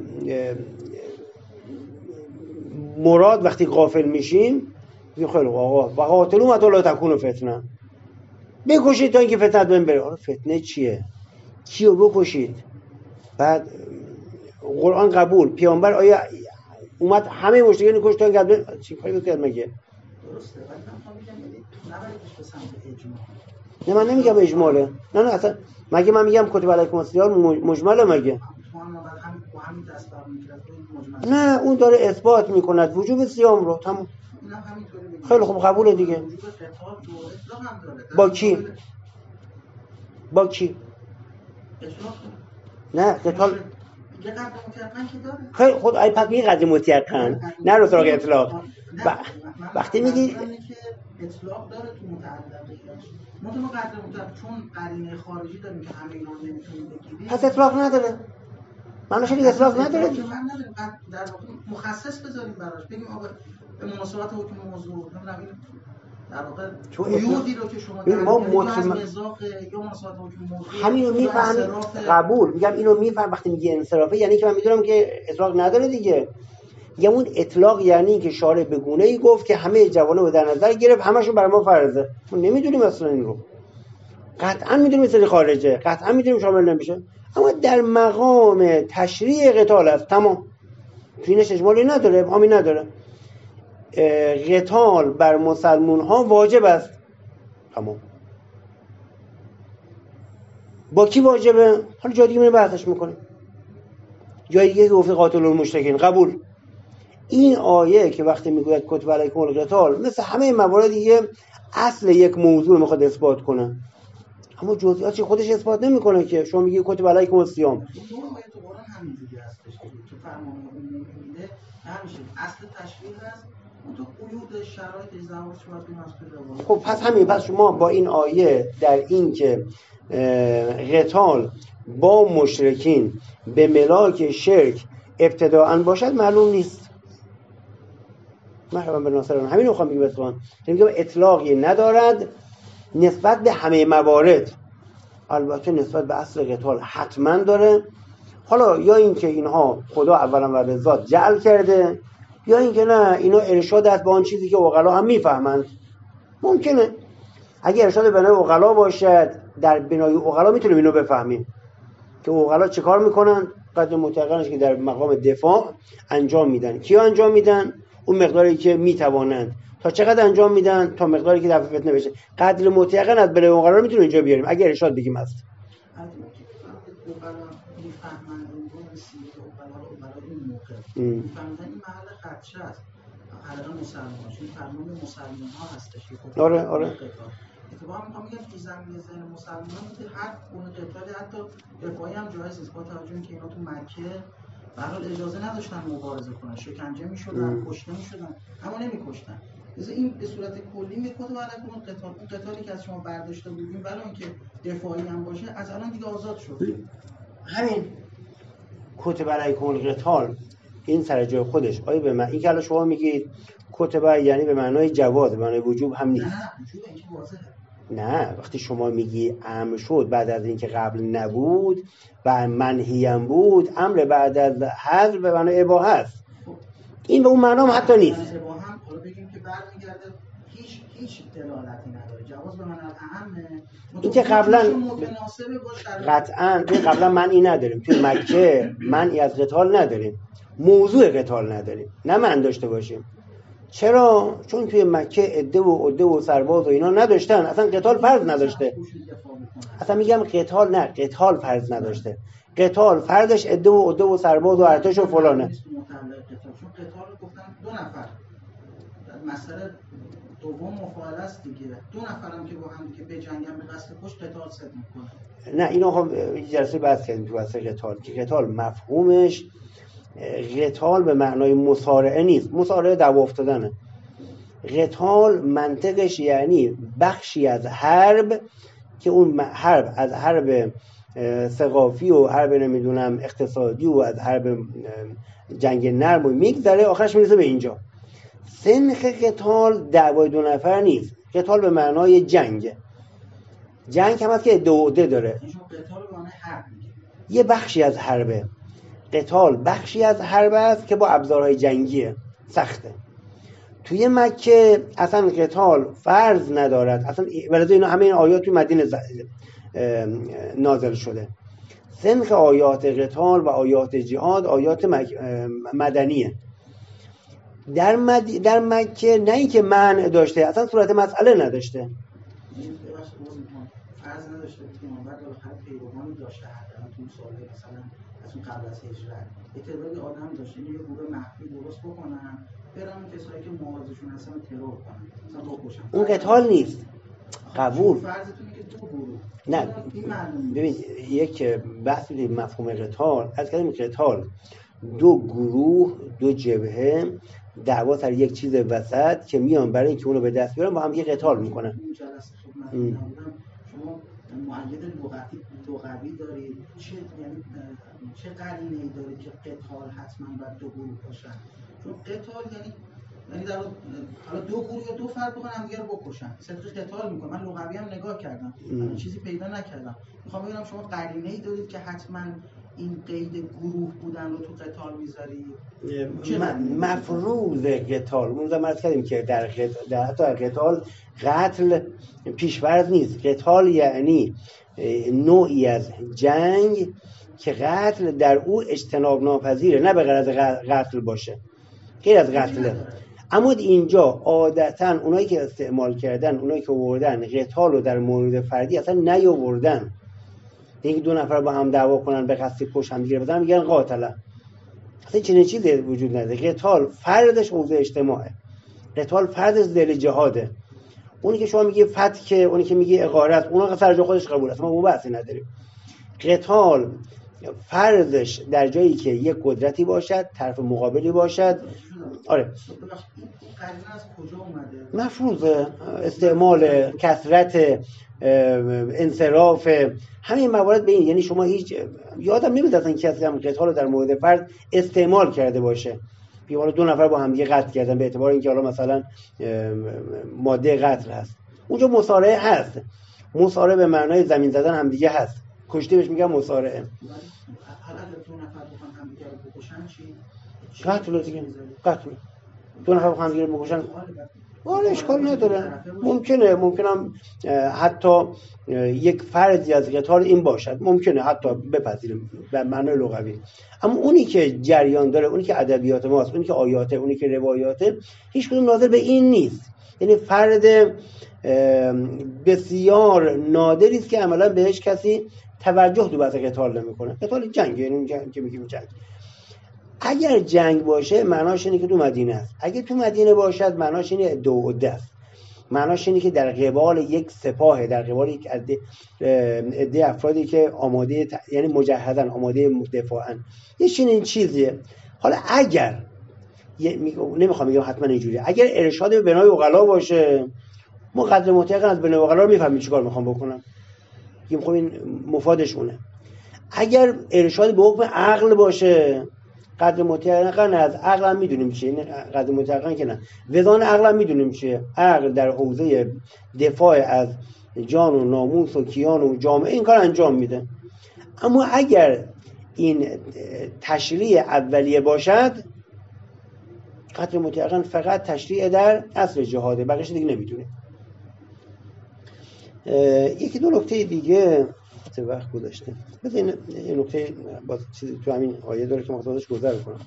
S1: مراد وقتی غافل میشیم میگیم خیلی آقا و قاتلوا متى لا تکون فتنه، بکشید تا اینکه فتنه بین بره. آره فتنه چیه؟ کیو بکشید؟ بعد قرآن قبول، پیامبر آیا اومد همه مشرکین کشت تا اینکه چی کاری بکنه مگه؟
S2: درسته، ولی من میگم نبریدش به سمت اجماع.
S1: نه من نمیگم اجماله، نه نه اصلا مگه من میگم کتب علیکم السلام مجمله مگه؟
S2: تو هم بعد هم با هم همین دست برمی‌گیرد مجمل.
S1: نه اون داره اثبات میکند وجوب صیام رو. تمام.
S2: اینم همینطوری میگه.
S1: خیلی خوب قبوله دیگه.
S2: وجوب قطار تو اطلاق هم داره.
S1: با کی؟ با کی؟
S2: اطلاق
S1: نه قتال
S2: یه قدر متیقن که داره.
S1: خیلی خود ای پس میگه قدر متیقن نه رو سراغ اطلاق. وقتی میگی
S2: که اطلاق داره تو متعلقش ما قدر متیقن چون قرینه خارجی داریم که همه اینا رو نمیتونیم بگیریم
S1: پس اطلاق نداره. معنیش اینه اطلاق نداره
S2: که من نداریم در واقع مخصص بذاریم براش بگیم آقا به مناسبت حکم موضوع نمیدونم در واقع قیودی رو که شما در
S1: ما
S2: مطمئن مزاق یا مناسبت حکم موضوع
S1: همین رو میفهمی. قبول میگم اینو میفهم. وقتی میگه انصرافه یعنی که من میدونم که اطلاق نداره دیگه. میگم اون اطلاق یعنی که شارع به گونه‌ای گفت که همه جوانب رو در نظر گرفت همشون برای ما فرضه. ما نمیدونیم اصلا این رو. قطعا میدونیم سری خارجه، قطعا میدونیم شامل نمیشه، اما در مقام تشریع قتال است. تمام. اینش اجمالی نداره، ابهامی نداره. قتال بر مسلمان ها واجب است. تمام. با کی واجبه؟ حالا جای دیگه می بحثش میکنیم. جای دیگه گفته قاتل المشرکین قبول. این آیه که وقتی میگوید کتب علیکم القتال مثل همه موارد دیگه اصل یک موضوع رو میخواد اثبات کنه، اما جزئیاتش خودش اثبات نمیکنه که شما میگی کتب علیکم الصیام.
S2: اون آیه تو قرآن همینجوری هستش که فرمان میده همیشه اصل تشریع هست اون تو قیود شرایط ازدواج شد بیم از
S1: خب پس همین. پس شما با این آیه در این که قتال با مشرکین به ملاک شرک ابتداءً باشد معلوم نیست. مرحبا به ناصران. همین رو میخوام بگم بسیار میگم اطلاقی ندارد نسبت به همه موارد. البته نسبت به اصل قتال حتما داره. حالا یا اینکه اینها خدا اولا و به ذات جعل کرده یا اینکه نه اینا ارشاد است به آن چیزی که عقلا هم میفهمند. ممکنه اگه ارشاد بنای عقلا باشد در بنای عقلا میتونیم اینو بفهمیم که عقلا چه کار میکنن. قدر متقنش که در مقام دفاع انجام میدن. کیا انجام میدن؟ اون مقداری که میتوانند. تا چقدر انجام میدن؟ تا مقداری که دفع فتنه بشه. قدر متقن از بنای عقلا میتونیم اینجا بیاریم اگه ارشاد بگیم است.
S2: میفهمند اون رسید عقلا رو برای این موقع میفهمدن این محل خدشه است. حلقه مسلمان چون فرمان مسلمان ها هستش.
S1: آره آره.
S2: اتفاقا میخوام بگم تو زمینه ذهن مسلمان که هر گونه قتالی حتی دفاعی هم جایز نیست با توجه که اینا تو مکه به هر حال اجازه نداشتن مبارزه کنن، شکنجه میشدن، کشته میشدن، اما نمیکشتن. لذا این به صورت کلی میگه تو علیکم القتال، اون قتالی که از شما برداشته بودیم برای اینکه دفاعی هم باشه از الان دیگه آزاد شد.
S1: همین کتب علیکم القتال این سر جای خودش. آیا به من این که الان شما میگید کتب یعنی به معنای جواز، به معنای وجوب هم نیست.
S2: نه وجوب اینکه واضحه.
S1: نه وقتی شما میگی امر شد بعد از اینکه قبل نبود و منهی هم بود، امر بعد از حذف به معنای اباحه است. این به اون معنا هم حتی نیست.
S2: اباحه هم حالا بگیم که برمیگرده هیچ هیچ دلالتی نداره. جواز به معنی اهمه.
S1: این که قبلا
S2: متناسبه با شرایط.
S1: قطعاً توی قبلا منعی نداریم. توی مکه منعی از قتال نداریم. موضوع قتال نداریم. نه من داشته باشیم. چرا؟ چون توی مکه عده و عده و سرباز و اینا نداشتن. اصلا قتال فرض نداشته. اصلا میگم قتال نه، قتال فرض نداشته. قتال فرضش عده و عده و سرباز و ارتش و فلانه.
S2: چون قتال رو گفتن دو نفر. مسئله دوم مفاعله است دیگه. دو نفرم که با هم دیگه بجنگن به قصد کش قتال صد میکنه.
S1: نه اینو خب جلسه بحث کردیم تو واسه قتال که قتال مفهومش قتال به معنای مصارعه نیست. مصارعه دعوا افتادنه. قتال منطقش یعنی بخشی از حرب که اون حرب از حرب ثقافی و حرب نمیدونم اقتصادی و از حرب جنگ نرم میگذره آخرش میرسه به اینجا. سنخ قتال دعوای دو نفر نیست. قتال به معنای جنگ. جنگ هم هست که دو عده داره.
S2: قتال به معنای حرب
S1: یه بخشی از حربه. قتال بخشی از حرب است که با ابزارهای جنگیه، سخته. توی مکه اصلا قتال فرض ندارد. اصلا ولذا اینا همه این آیات توی مدینه نازل شده. سنخ آیات قتال و آیات جهاد آیات مک... مدنیه. در, مد... در مکه نه اینکه منع داشته، اصلا صورت مسئله نداشته.
S2: فرض نداشته که من بعد بالاخره پیروانی داشته حداقل تو سال مثلا از اون قبل از هجرت یه تعدادی آدم داشتن یه گروه مخفی درست بکنن برن اون کسایی که معارضشون هستن رو ترور کنن مثلا بکشن.
S1: اون قتال نیست. قبول.
S2: فرضتونه که دو گروه
S1: نه ببین یک بحث مفهوم قتال، از کلمه قتال دو گروه دو جبهه دعوا سر یک چیز وسط که میان برای اینکه اونو به دست بیارن با هم یه قتال میکنن.
S2: این جلسه خدمت نبودم شما مؤید لغوی لغوی دارید چه یعنی چه قرینه‌ای دارید که قتال حتما باید دو گروه باشن؟ چون قتال یعنی یعنی در حالا دو گروه یا دو فرد بخوان هم دیگه رو بکشن. صدق قتال میکنن. من لغوی هم نگاه کردم. من چیزی پیدا نکردم. میخوام ببینم شما قرینه‌ای دارید که حتما این قید گروه بودن رو تو قتال میذاری؟
S1: مفروض قتال اون ما کردیم که در قتال در حتی قتال قتل پیش‌فرض نیست. قتال یعنی نوعی از جنگ که قتل در او اجتناب ناپذیره، نه به غرض قتل باشه، غیر از قتله. اما اینجا عادتاً اونایی که استعمال کردن، اونایی که آوردن قتال رو در مورد فردی اصلا نیاوردن. اینکه دو نفر با هم دعوا کنن به قصد کش هم دیگه بزنن میگن قاتله. اصلا چنین چیزی وجود نداره. قتال فردش موضوع اجتماعه. قتال فردش دل جهاده. اونی که شما میگی فتح، اونی که میگی اغارت، اونا سر جا خودش قبول است. ما اون بحثی نداریم. قتال فردش در جایی که یک قدرتی باشد، طرف مقابلی باشد. آره.
S2: قرینه از کجا اومده؟
S1: مفروض استعمال، کثرت، انصراف، همین موارد به این. یعنی شما هیچ یادم نمیاد اصلا کسی هم قتال رو در مورد فرد استعمال کرده باشه. بی‌حالا دو نفر با هم دیگه قتل کردن به اعتبار اینکه حالا مثلا ماده قتل هست. اونجا مصارعه هست. مصارعه به معنای زمین زدن هم دیگه هست. کشته بهش میگن مصارعه.
S2: حالا دو نفر بخوان هم دیگه رو بکشن چی؟
S1: قتل دیگه. قتل. دو نفر بخوان هم دیگه رو بکشن آره اشکال نداره. ممکنه ممکنه حتی یک فردی از قتال این باشد، ممکنه حتی بپذیریم به معنای لغوی. اما اونی که جریان داره، اونی که ادبیات ماست، اونی که آیاته، اونی که روایاته، هیچ کدوم ناظر به این نیست. یعنی فرد بسیار نادری است که عملا بهش کسی توجه تو بحث قتال نمیکنه. قتال جنگ، یعنی جنگ که میگیم جنگ. اگر جنگ باشه معناش اینه که تو مدینه است. اگه تو مدینه باشد معناش اینه دو و ده است. معناش اینه که در قبال یک سپاه، در قبال یک عده عده افرادی که آماده ت... یعنی مجهزن، آماده دفاعن. یه چنین چیزیه. حالا اگر یه... می... نمیخوام بگم حتما اینجوریه. اگر ارشاد به بنای عقلا باشه، ما قدر مطلقاً از بنای عقلا رو میفهمیم چیکار میخوام بکنم. میگم خب این مفادش اونه. اگر ارشاد به حکم عقل باشه، قدر مطلقاً از عقل هم میدونیم چیه. این قدر مطلقاً که نه، وزان عقل هم میدونیم چیه. عقل در حوزه دفاع از جان و ناموس و کیان و جامعه این کار انجام میده. اما اگر این تشریع اولیه باشد، قدر مطلقاً فقط تشریع در اصل جهاده، بقیش دیگه نمیدونه. یکی دو نکته دیگه وقت گذاشته. بذارین یه نکته باز چیزی تو همین آیه داره که مقصودش گذر کنم.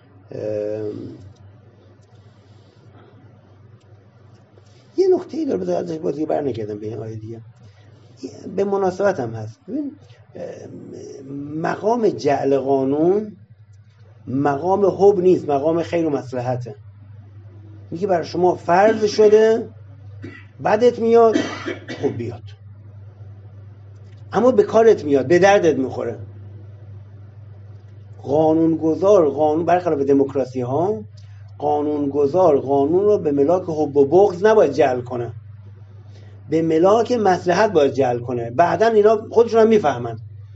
S1: یه نکته‌ای داره، بذار ازش بازی برنگردم به این آیه دیگه. به مناسبت هم هست. ببین مقام جعل قانون مقام حب نیست، مقام خیر و مصلحته. میگه برای شما فرض شده، بدت میاد، خب بیاد، اما به کارت میاد، به دردت میخوره. قانونگذار قانون برخلاف دموکراسی ها، قانونگذار قانون رو به ملاک حب و بغض نباید جعل کنه، به ملاک مصلحت باید جعل کنه. بعدن اینا خودشون هم میفهمن.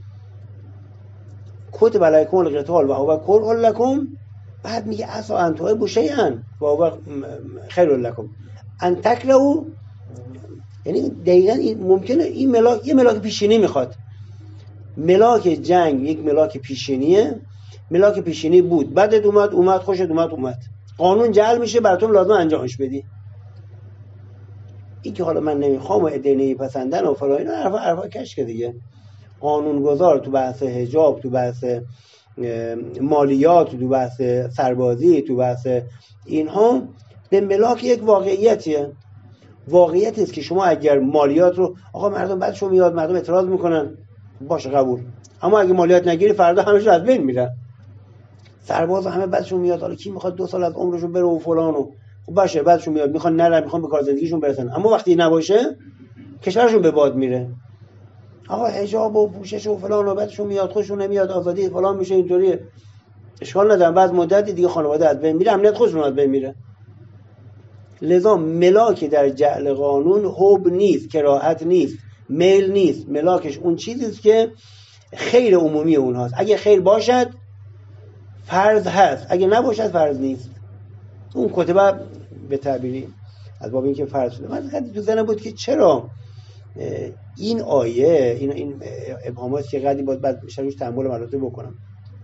S1: کتب علیکم القتال و هو کرها لکم، بعد میگه عسی ان تحبوا شیئا و هو خیر لکم ان تکرهوا. یعنی دقیقاً این ممکنه این ملاک یه ملاک پیشینی میخواد. ملاک جنگ یک ملاک پیشینیه. ملاک پیشینی بود، بعدت اومد اومد خوشت اومد اومد قانون جعل میشه، براتون لازم انجامش بدی. این که حالا من نمیخوام و عده نمیپسندن و فلان اینا حرفا حرفا کشک دیگه. قانونگذار تو بحث حجاب، تو بحث مالیات، تو بحث سربازی، تو بحث اینها به ملاک یک واقعیتیه. واقعیت است که شما اگر مالیات رو آقا مردم بعد شما میاد مردم اعتراض میکنن، باشه قبول، اما اگه مالیات نگیری فردا همه‌شون از بین میرن. سرباز همه بعدشون میاد حالا کی میخواد دو سال از عمرشون بره و فلانو، خب باشه بعدشون میاد میخوان نرن، میخوان به کار زندگیشون برسن، اما وقتی نباشه کشورشون به باد میره. آقا حجاب و پوشش و فلان و بعدشون میاد خوششون نمیاد آزادی فلان میشه اینطوری، اشکال نداره، بعد مدتی دیگه خانواده از بین میره، امنیت خودشون از بین میره. لذا ملاک در جعل قانون حب نیست، کراهت نیست، میل نیست، ملاکش اون چیزی است که خیر عمومی اونهاست. اگه خیر باشد فرض هست، اگه نباشد فرض نیست. اون کتبه به تعبیری از باب این که فرض شده. من خیلی تو ذهنم بود که چرا این آیه این این ابهاماتی که قدی باید بعد میشه روش تأمل مراتب بکنم.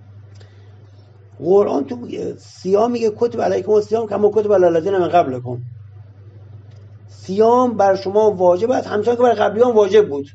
S1: قرآن تو صیام میگه کتب علیکم الصیام کما کتب علی الذین من قبلکم. صیام بر شما واجب است همچنان که بر قبلیان واجب بود.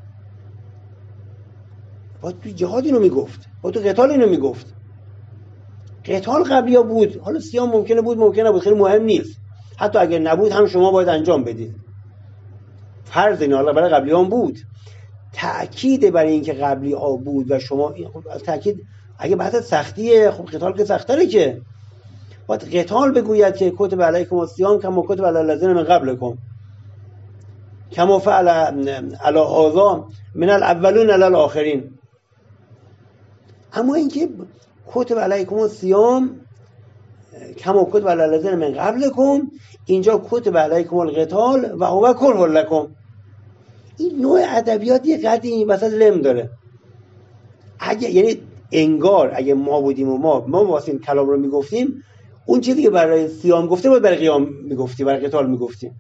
S1: باید تو جهاد اینو میگفت، باید تو قتال اینو میگفت. قتال قبلیا بود، حالا صیام ممکنه بود ممکنه نبود، خیلی مهم نیست. حتی اگر نبود هم شما باید انجام بدید. فرض این حالا برای قبلیان بود. تأکید بر این که قبلی ها بود و شما تأکید اگه بحث سختیه، خب قتال که سخت‌تره که باید قتال بگوید که کتب علیکم الصیام کما کتب علی الذین من قبلکم کما فعل علی هذا من الاولون علی الاخرین. اما اینکه کتب علیکم الصیام کما کتب علی الذین من قبلکم، اینجا کتب علیکم القتال و هو کره لکم. این نوع ادبیاتی قدیمی وسط لم داره. اگه یعنی انگار اگه ما بودیم و ما ما واسه این کلام رو میگفتیم، اون چیزی که برای صیام گفته بود برای قیام میگفتی، برای قتال میگفتیم.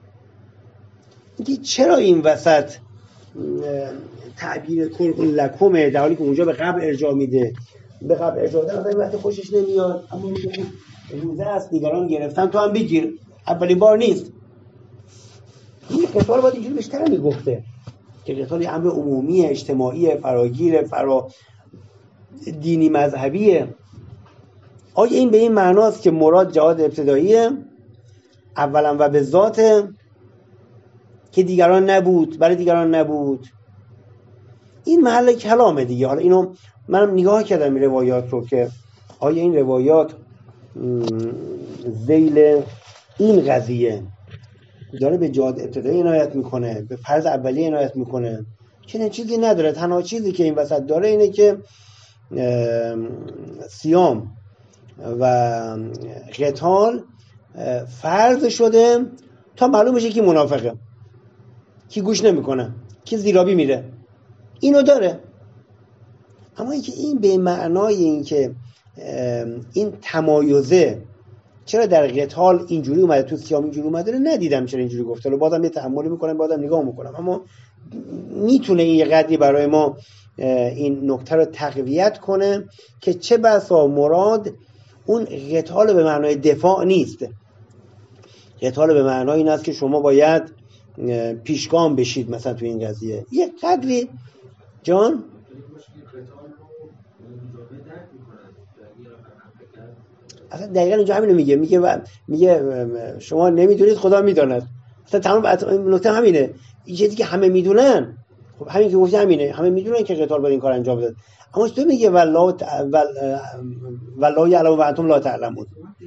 S1: اینکه چرا این وسط تعبیر کره لکم در حالی که اونجا به قبل ارجاع میده، به قبل ارجاع دادن مثلا وقتی خوشش نمیاد، اما میگه روزه است دیگران گرفتن تو هم بگیر، اولین بار نیست. این قتال باید اینجوری بیشتر میگفته که قتال یه امر عمومی اجتماعی فراگیر فرا دینی مذهبیه. آیا این به این معناست که مراد جهاد ابتداییه اولا و به ذات که دیگران نبود، برای دیگران نبود؟ این محل کلامه دیگه. حالا اینو منم نگاه کردم این روایات رو که آیا این روایات ذیل این قضیه داره به جهاد ابتدایی عنایت میکنه، به فرض اولیه عنایت میکنه، چنین چیزی نداره. تنها چیزی که این وسط داره اینه که صیام و قتال فرض شده تا معلوم بشه کی منافقه، کی گوش نمیکنه، کی زیرابی میره. اینو داره. اما اینکه این به معنای این که این تمایزه چرا در قتال اینجوری اومده تو صیام اینجوری اومده ندیدم چرا اینجوری گفته. بازم یه تأملی میکنم، بازم نگاه میکنم، اما میتونه این یه قدری برای ما این نکته رو تقویت کنه که چه بسا مراد اون قتال به معنای دفاع نیست. قتال به معنای این است که شما باید پیشگام بشید مثلا تو این قضیه. یه قدری جان اصلا دقیقا اینجا همینو میگه، میگه و میگه شما نمیدونید خدا میداند. اصلا تمام نکته همینه. این چیزی که همه میدونن، خب همین که گفتی همینه، همه میدونن که قتال باید این کار انجام بده. اما تو میگه والله والله یعلم و انتم لا تعلمون.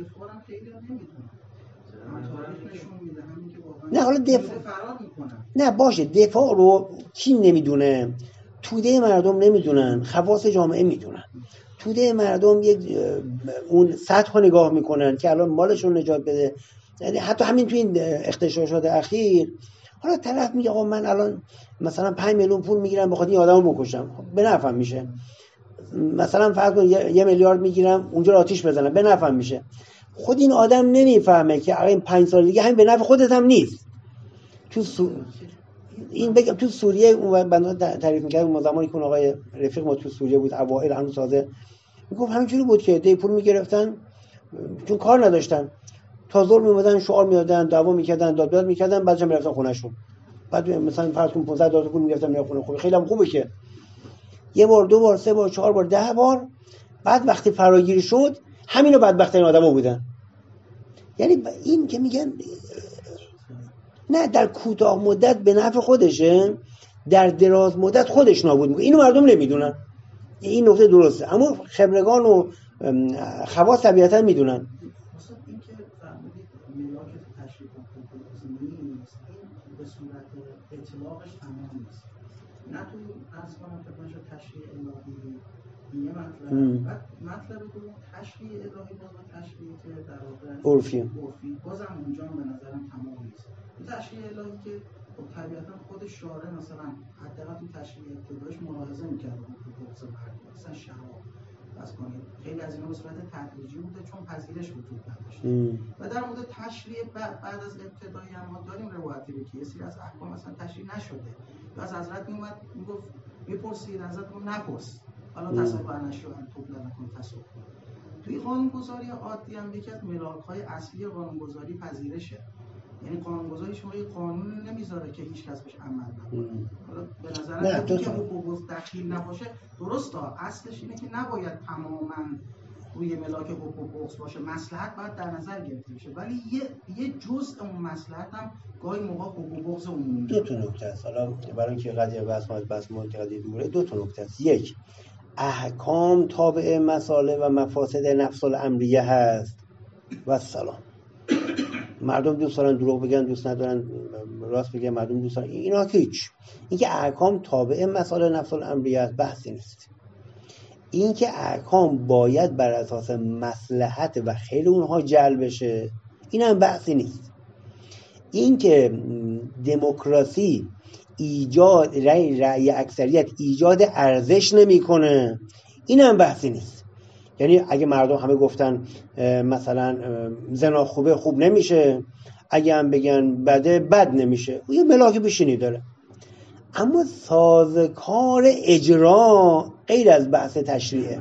S1: نه حالا دفاع نه باشه، دفاع رو کی نمیدونه؟ توده مردم نمیدونن، خواص جامعه میدونن. توده مردم یک اون سطح رو نگاه میکنن که الان مالشون نجات بده. یعنی حتی همین تو این اغتشاشات اخیر حالا طرف میگه آقا من الان مثلا پنج میلیون پول میگیرم بخاطر این آدمو بکشم، به نفعم میشه. مثلا فرض کن یه میلیارد میگیرم اونجا آتیش بزنم، به نفعم میشه. خود این آدم نمیفهمه که آقا این پنج سال دیگه همین به نفع خودت هم نیست. تو سو... این بگم تو سوریه اون بنده تعریف می‌کرد اون زمانی که اون آقای رفیق ما تو سوریه بود اوایل هنوز تازه، میگفت همینجوری بود که دی پول میگرفتن چون کار نداشتن، تا ظهر میومدن شعار میدادن، دعوا میکردن، داد بیداد میکردن، بعدش میرفتن خونه‌شون. بعد مثلا فرض کن پانصد هزار پول میگرفتن میرفتن خونه. خوب خیلی هم خوبه که یه بار دو بار سه بار چهار بار ده بار، بعد وقتی فراگیر شد همینو بدبختین آدما بودن. یعنی این که میگن نه در کوتاه مدت به نفع خودشه، در دراز مدت خودش نابود میکنه. اینو مردم نمیدونن. این نکته درسته، اما خبرگان و خواص طبیعتا میدونن.
S2: مثلا این که فرمودید ملاک تشریف نیست، این به صورت اطلاقش تمام نیست. نه تو عرض کنم که باشه تشریع الهی یه مطلب، بعد مطلب دوم تشریع الهی باز با تشریع که در واقع
S1: عرفی
S2: عرفی بازم اونجا به نظرم تمام نیست. تشریع الهی که خب طبیعتا خود شارع مثلا حداقل تو تشریع ابتدایش ملاحظه می‌کرد که بغض مردم مثلا شراب بس کنید خیلی از اینا به صورت تدریجی بوده چون پذیرش وجود نداشت. و در مورد تشریع بعد از ابتدایی هم ما داریم روایتی که یه سری از احکام مثلا تشریع نشده. از حضرت میومد میگفت میپرسید حضرت نپرس حالا تصور نشو ان توبله نکن تصور. توی قانونگذاری عادی هم یکی از ملاک‌های اصلی قانونگذاری پذیرشه. یعنی قانونگذاری شما یه قانون نمیذاره که هیچ کس بهش عمل نکنه. حالا به نظر من که حقوق دخیل نباشه درسته، اصلش اینه که نباید تماما روی ملاک حقوق بغض باشه، مصلحت باید در نظر گرفته بشه، ولی یه یه جزء اون مصلحت هم گاهی موقع حقوق بغض عمومی.
S1: دو تا نکته است. حالا برای اینکه قضیه بحث ما بحث ما قضیه دوره، دو تا نکته است. یک، احکام تابع مصالح و مفاسد نفس الامریه هست و سلام. مردم دوست دارن دروغ بگن، دوست ندارن راست بگن، مردم دوست دارن اینا که هیچ. اینکه احکام تابع مصالح نفس الامریه است بحثی نیست. اینکه احکام باید بر اساس مصلحت و خیر اونها جلب بشه این هم بحثی نیست. اینکه دموکراسی ایجاد رأی رأی اکثریت ایجاد ارزش نمیکنه این هم بحثی نیست. یعنی اگه مردم همه گفتن مثلا زنا خوبه خوب نمیشه، اگه هم بگن بده بد نمیشه، یه ملاک پیشینی داره. اما سازکار اجرا غیر از بحث تشریعه.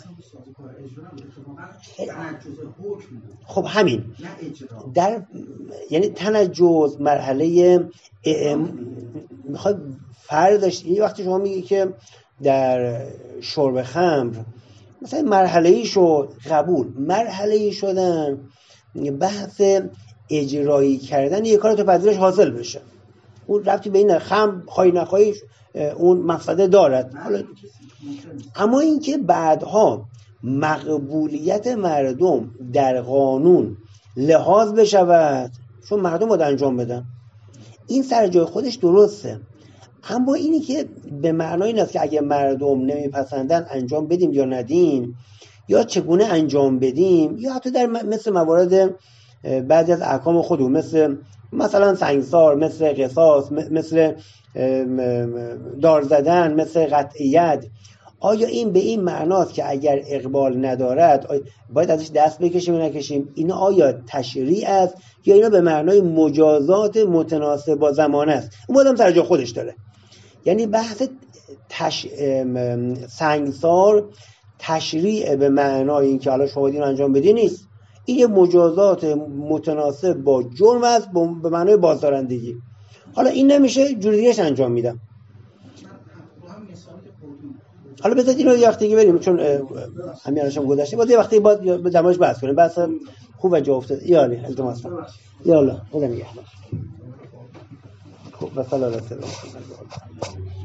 S1: خب همین در یعنی تنجز مرحله میخواد فرض داشت. این وقتی شما میگی که در شرب خمر مثلا مرحله ای شد قبول، مرحله ای شدن بحث اجرایی کردن یه کار تو پذیرش حاصل بشه، اون ربطی به این خمر خواهی نخواهی اون مفسده دارد. حالا اما اینکه بعدها مقبولیت مردم در قانون لحاظ بشود چون مردم باید انجام بدن، این سر جای خودش درسته. اما اینی که به معنای این است که اگه مردم نمیپسندن انجام بدیم یا ندیم، یا چگونه انجام بدیم، یا حتی در مثل موارد بعضی از احکام خودمون مثل مثلا سنگسار، مثل قصاص، مثل دار زدن، مثل قطعیت، آیا این به این معناست که اگر اقبال ندارد باید ازش دست بکشیم و نکشیم؟ اینا آیا تشریع است یا اینا به معنای مجازات متناسب با زمان است؟ اون بازم سر جای خودش داره. یعنی بحث تش... سنگسار تشریع به معنای این که حالا شما باید اینو انجام بدی نیست، این یه مجازات متناسب با جرم است به معنای بازدارندگی. حالا این نمیشه جوری دیگه‌اش انجام میدم. حالا بذارید اینو یه وقتی بریم چون همین الانشم گذشته، باز یه وقتی باز به جمعش بحث کنیم. بحث خوب و جا افتاد. یالی التماس کنم. یا الله خدا نگهدار. خب و صلی الله علیه و سلم.